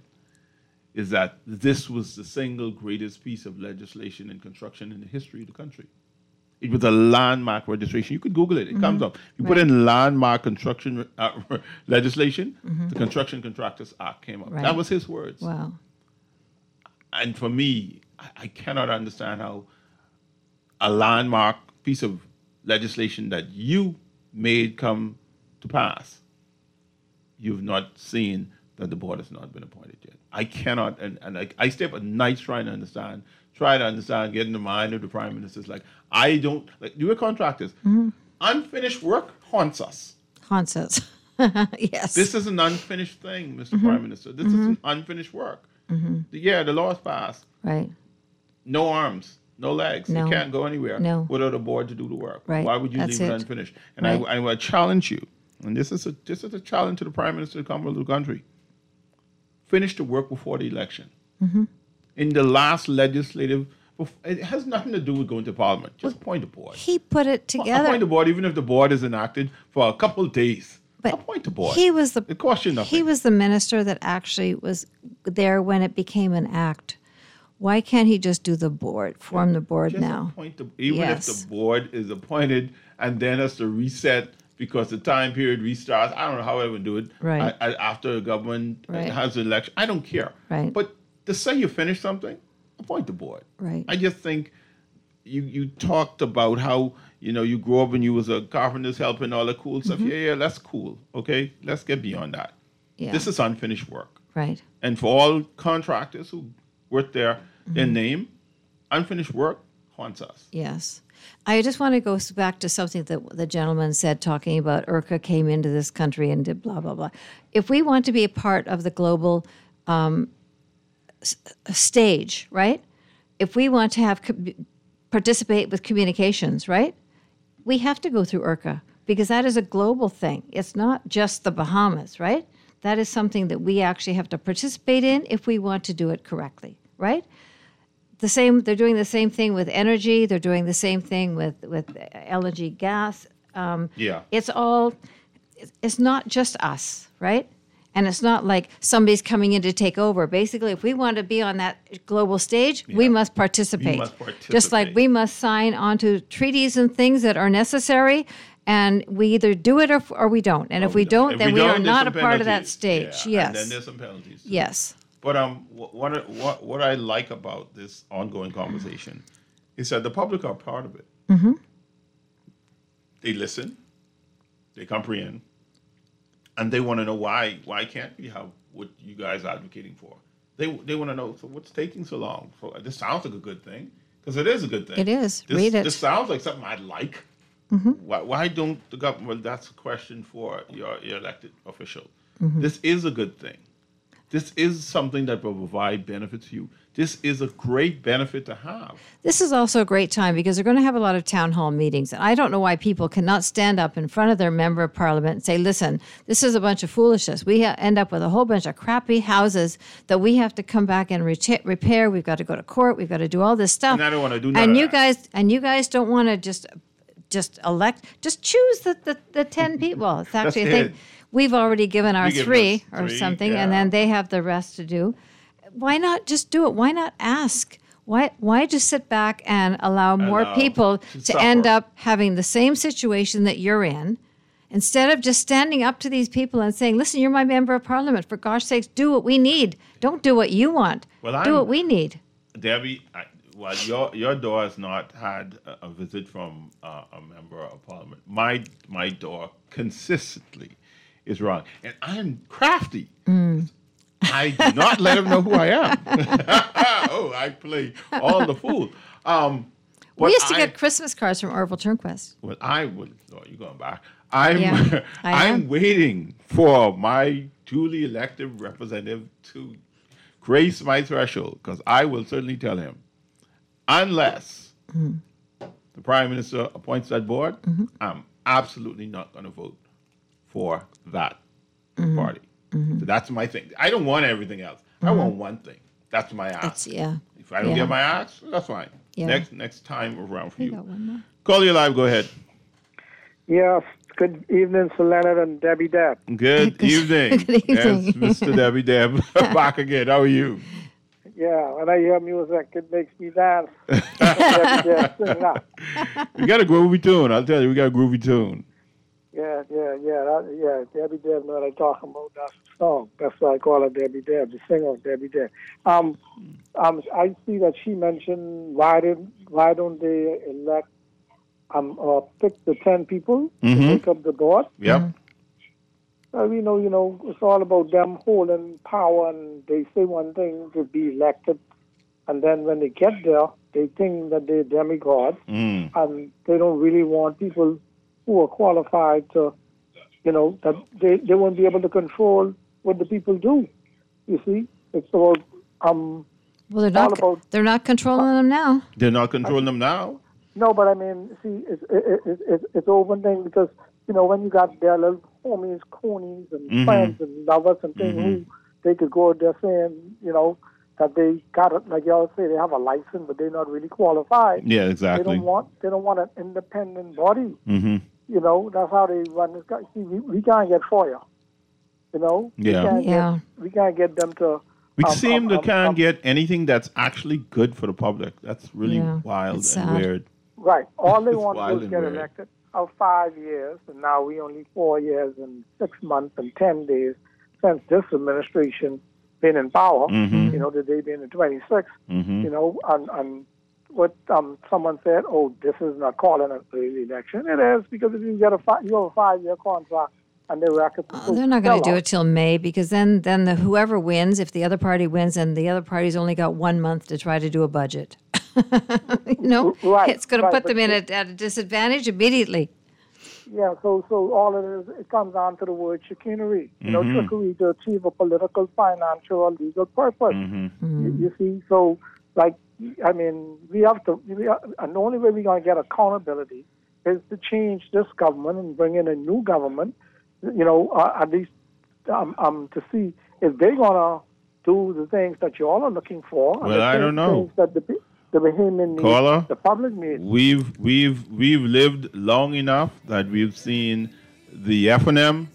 is that this was the single greatest piece of legislation in construction in the history of the country. It was a landmark registration. You could Google it; it comes Mhm. up. You put Right. in landmark construction uh, legislation, Mhm. the Construction Contractors Act came up. Right. That was his words. Wow. And for me, I, I cannot understand how a landmark piece of legislation that you made come to pass, you've not seen that the board has not been appointed yet. I cannot, and, and I, I stay up at night trying to understand, try to understand, get in the mind of the Prime Minister's like, I don't, like, you were contractors. Mhm. Unfinished work haunts us. Haunts us. Yes. This is an unfinished thing, mister Mhm. Prime Minister. This is Mhm. an unfinished work. Mhm. The- Yeah, the law is passed. Right. No arms, no legs. No. You can't go anywhere No. without a board to do the work. Right. Why would you That's leave it it. unfinished? And Right. I, I would challenge you, and this is a this is a challenge to the Prime Minister of the Commonwealth of the country. Finish the work before the election. Mhm. In the last legislative It has nothing to do with going to Parliament. Just appoint a board. He put it together. Appoint a board, even if the board is enacted for a couple of days. But appoint a board. He was the it costs you nothing. He was the minister that actually was there when it became an act. Why can't he just do the board, form the board just now? Appoint the, even yes. if the board is appointed and then has to reset because the time period restarts. I don't know how I would do it. Right. I, I, after the government right. has an election. I don't care. Right. But to say you finish something, appoint the board. Right. I just think you you talked about how, you know, you grew up and you was a carpenter's help and all the cool stuff. Mm-hmm. Yeah, yeah, that's cool. Okay, let's get beyond that. Yeah. This is unfinished work. Right. And for all contractors who work there, mm-hmm. their name, unfinished work haunts us. Yes. I just want to go back to something that the gentleman said, talking about I R C A came into this country and did blah, blah, blah. If we want to be a part of the global um, s- stage, right? If we want to have co- participate with communications, right? We have to go through I R C A because that is a global thing. It's not just the Bahamas, right? That is something that we actually have to participate in if we want to do it correctly, right? The same, they're doing the same thing with energy. They're doing the same thing with, with L N G gas. Um, yeah. It's all, it's not just us, right? And it's not like somebody's coming in to take over. Basically, if we want to be on that global stage, yeah. we must participate. You must participate. Just like we must sign onto treaties and things that are necessary, and we either do it or, or we don't. And or if we don't, don't if then we, we don't, are not a penalties. part of that stage. Yeah. Yes. And then there's some penalties. Too. Yes. But um, what, what what I like about this ongoing conversation is that the public are part of it. Mm-hmm. They listen, they comprehend, and they want to know why why can't we have what you guys are advocating for? They they want to know, so what's taking so long? So this sounds like a good thing, because it is a good thing. It is. This, Read it. This sounds like something I'd like. Mm-hmm. Why, why don't the government? Well, that's a question for your, your elected official. Mm-hmm. This is a good thing. This is something that will provide benefits to you. This is a great benefit to have. This is also a great time because they're going to have a lot of town hall meetings. And I don't know why people cannot stand up in front of their member of parliament and say, listen, this is a bunch of foolishness. We ha- end up with a whole bunch of crappy houses that we have to come back and re- repair. We've got to go to court. We've got to do all this stuff. And I don't want to do none and of you that. guys And you guys don't want to just just elect, just choose the, the, the ten people. It's actually, That's I think it. we've already given our We give three us or three, something, yeah. and then they have the rest to do. Why not just do it? Why not ask? Why why just sit back and allow more Allow people to to end suffer. up having the same situation that you're in, instead of just standing up to these people and saying, listen, you're my member of parliament. For gosh sakes, do what we need. Don't do what you want. Well, do I'm- what we need. Debbie, I, well, your your door has not had a, a visit from uh, a member of parliament. My my door consistently is wrong, and I'm crafty. Mm. I do not let him know who I am. Oh, I play all the fool. Um, but We used to I, get Christmas cards from Orville Turnquist. Well, I would. Oh, you're going back. I'm. Yeah, I I'm am. waiting for my duly elected representative to grace my threshold, because I will certainly tell him, unless Mm. the prime minister appoints that board, Mm-hmm. I'm absolutely not going to vote for that Mhm. party. Mhm. So that's my thing. I don't want everything else. I Mhm. want one thing. That's my ask. That's, yeah. If I don't Yeah. get my ask, that's fine. Yeah. Next next time around for I you. got one more. Call you live. Go ahead. Yes. Good evening, Sir Leonard and Debbie Deb. Good evening. Good evening. Yes, Mister Debbie Deb. Back again. How are you? Yeah, when I hear music, it makes me dance. Debbie Deb, sing that. We got a groovy tune. I'll tell you, we got a groovy tune. Yeah, yeah, yeah, that, yeah. Debbie Deb, know what I'm talking about. That's the song. That's why I call her Debbie Deb, the singer Debbie Deb. Um, um, I see that she mentioned why didn't why don't they elect um or pick the ten people Mhm. to make up the board? Yep. Uh, we know, you know, it's all about them holding power, and they say one thing to be elected, and then when they get there, they think that they're demigods, Mm. and they don't really want people who are qualified to, you know, that they, they won't be able to control what the people do. You see, it's all um. Well, they're not. all about, they're not controlling them now. They're not controlling them now. no, but I mean, see, it's it, it, it, it's over thing because you know when you got their little homies, conies, and Mhm. friends and lovers and things Mhm. who they could go out there saying, you know, that they got, a, like y'all say, they have a license, but they're not really qualified. Yeah, exactly. They don't want they don't want an independent body. Mm-hmm. You know, that's how they run this guy. See, we, we can't get FOIA. You know, Yeah. we can't Yeah. get we can't get them to. We um, seem um, to um, can't um, get anything that's actually good for the public. That's really Yeah, wild it's and sad. weird. Right. All they It's want to wild do is and get weird. elected of five years, and now we only four years and six months and ten days since this administration been in power. Mhm. You know, that they've been in twenty-six. Mhm. You know, and, and what um, someone said, oh, this is not calling an early election. It is, because if you get a five, you have a five-year contract, and they reckon Oh, they're not going to do it till May, because then, then the whoever wins, if the other party wins, and the other party's only got one month to try to do a budget, you know, Right, it's going to right, put but them in it- a, at a disadvantage immediately. Yeah, so so all it is, it comes down to the word chicanery. You know, Mhm. trickery to achieve a political, financial, or legal purpose. Mm-hmm. You, you see, so like, I mean, we have to, we have, and the only way we're going to get accountability is to change this government and bring in a new government. You know, uh, at least um, um, to see if they're going to do the things that you all are looking for. and Well, the I don't things- know. things that the, pe- the Bahamian needs, Caller? the public needs. We've we've we've lived long enough that we've seen the F N M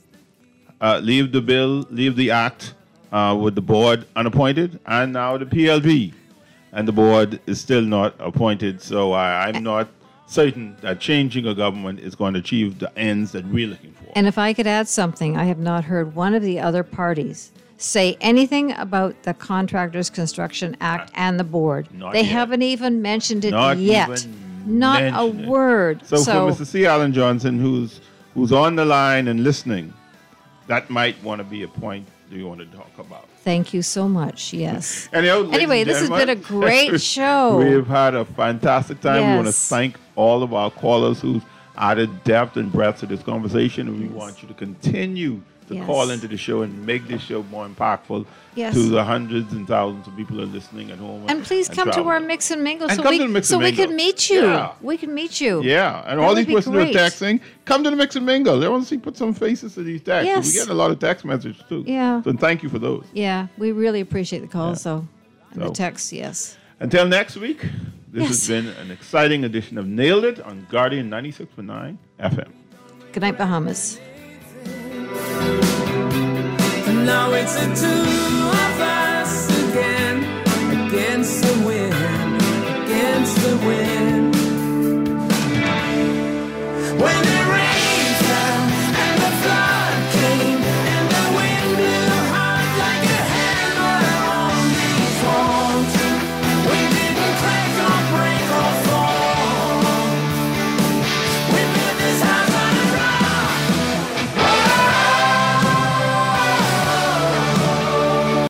uh, leave the bill, leave the act uh, with the board unappointed, and now the P L B, and the board is still not appointed. So I, I'm not certain that changing a government is going to achieve the ends that we're looking for. And if I could add something, I have not heard one of the other parties say anything about the Contractors Construction Act and the board. Not They yet. haven't even mentioned it Not yet. even Not a mention it. word. So, for Mister C. Allen Johnson, who's who's on the line and listening, that might want to be a point that you want to talk about. Thank you so much. Yes. Anyhow, ladies Anyway, and this has been a gentlemen, great show. We've had a fantastic time. We want to Yes. thank all of our callers who've added depth and breadth to this conversation, and we want you to continue to Yes. call into the show and make this show more impactful Yes. to the hundreds and thousands of people who are listening at home. And please come to traveling. our mix and mingle And so come we to the Mix so and we Mingle. can meet you. Yeah. We can meet you. Yeah, and That all would these be persons who are great. texting, come to the Mix and Mingle. They want to see put some faces to these texts. Yes. We get a lot of text messages too. Yeah. So thank you for those. Yeah, we really appreciate the calls, though, and So- the texts. Yes. Until next week, this Yes. has been an exciting edition of Nailed It on Guardian ninety-six point nine F M. Good night, Bahamas. Now it's a two.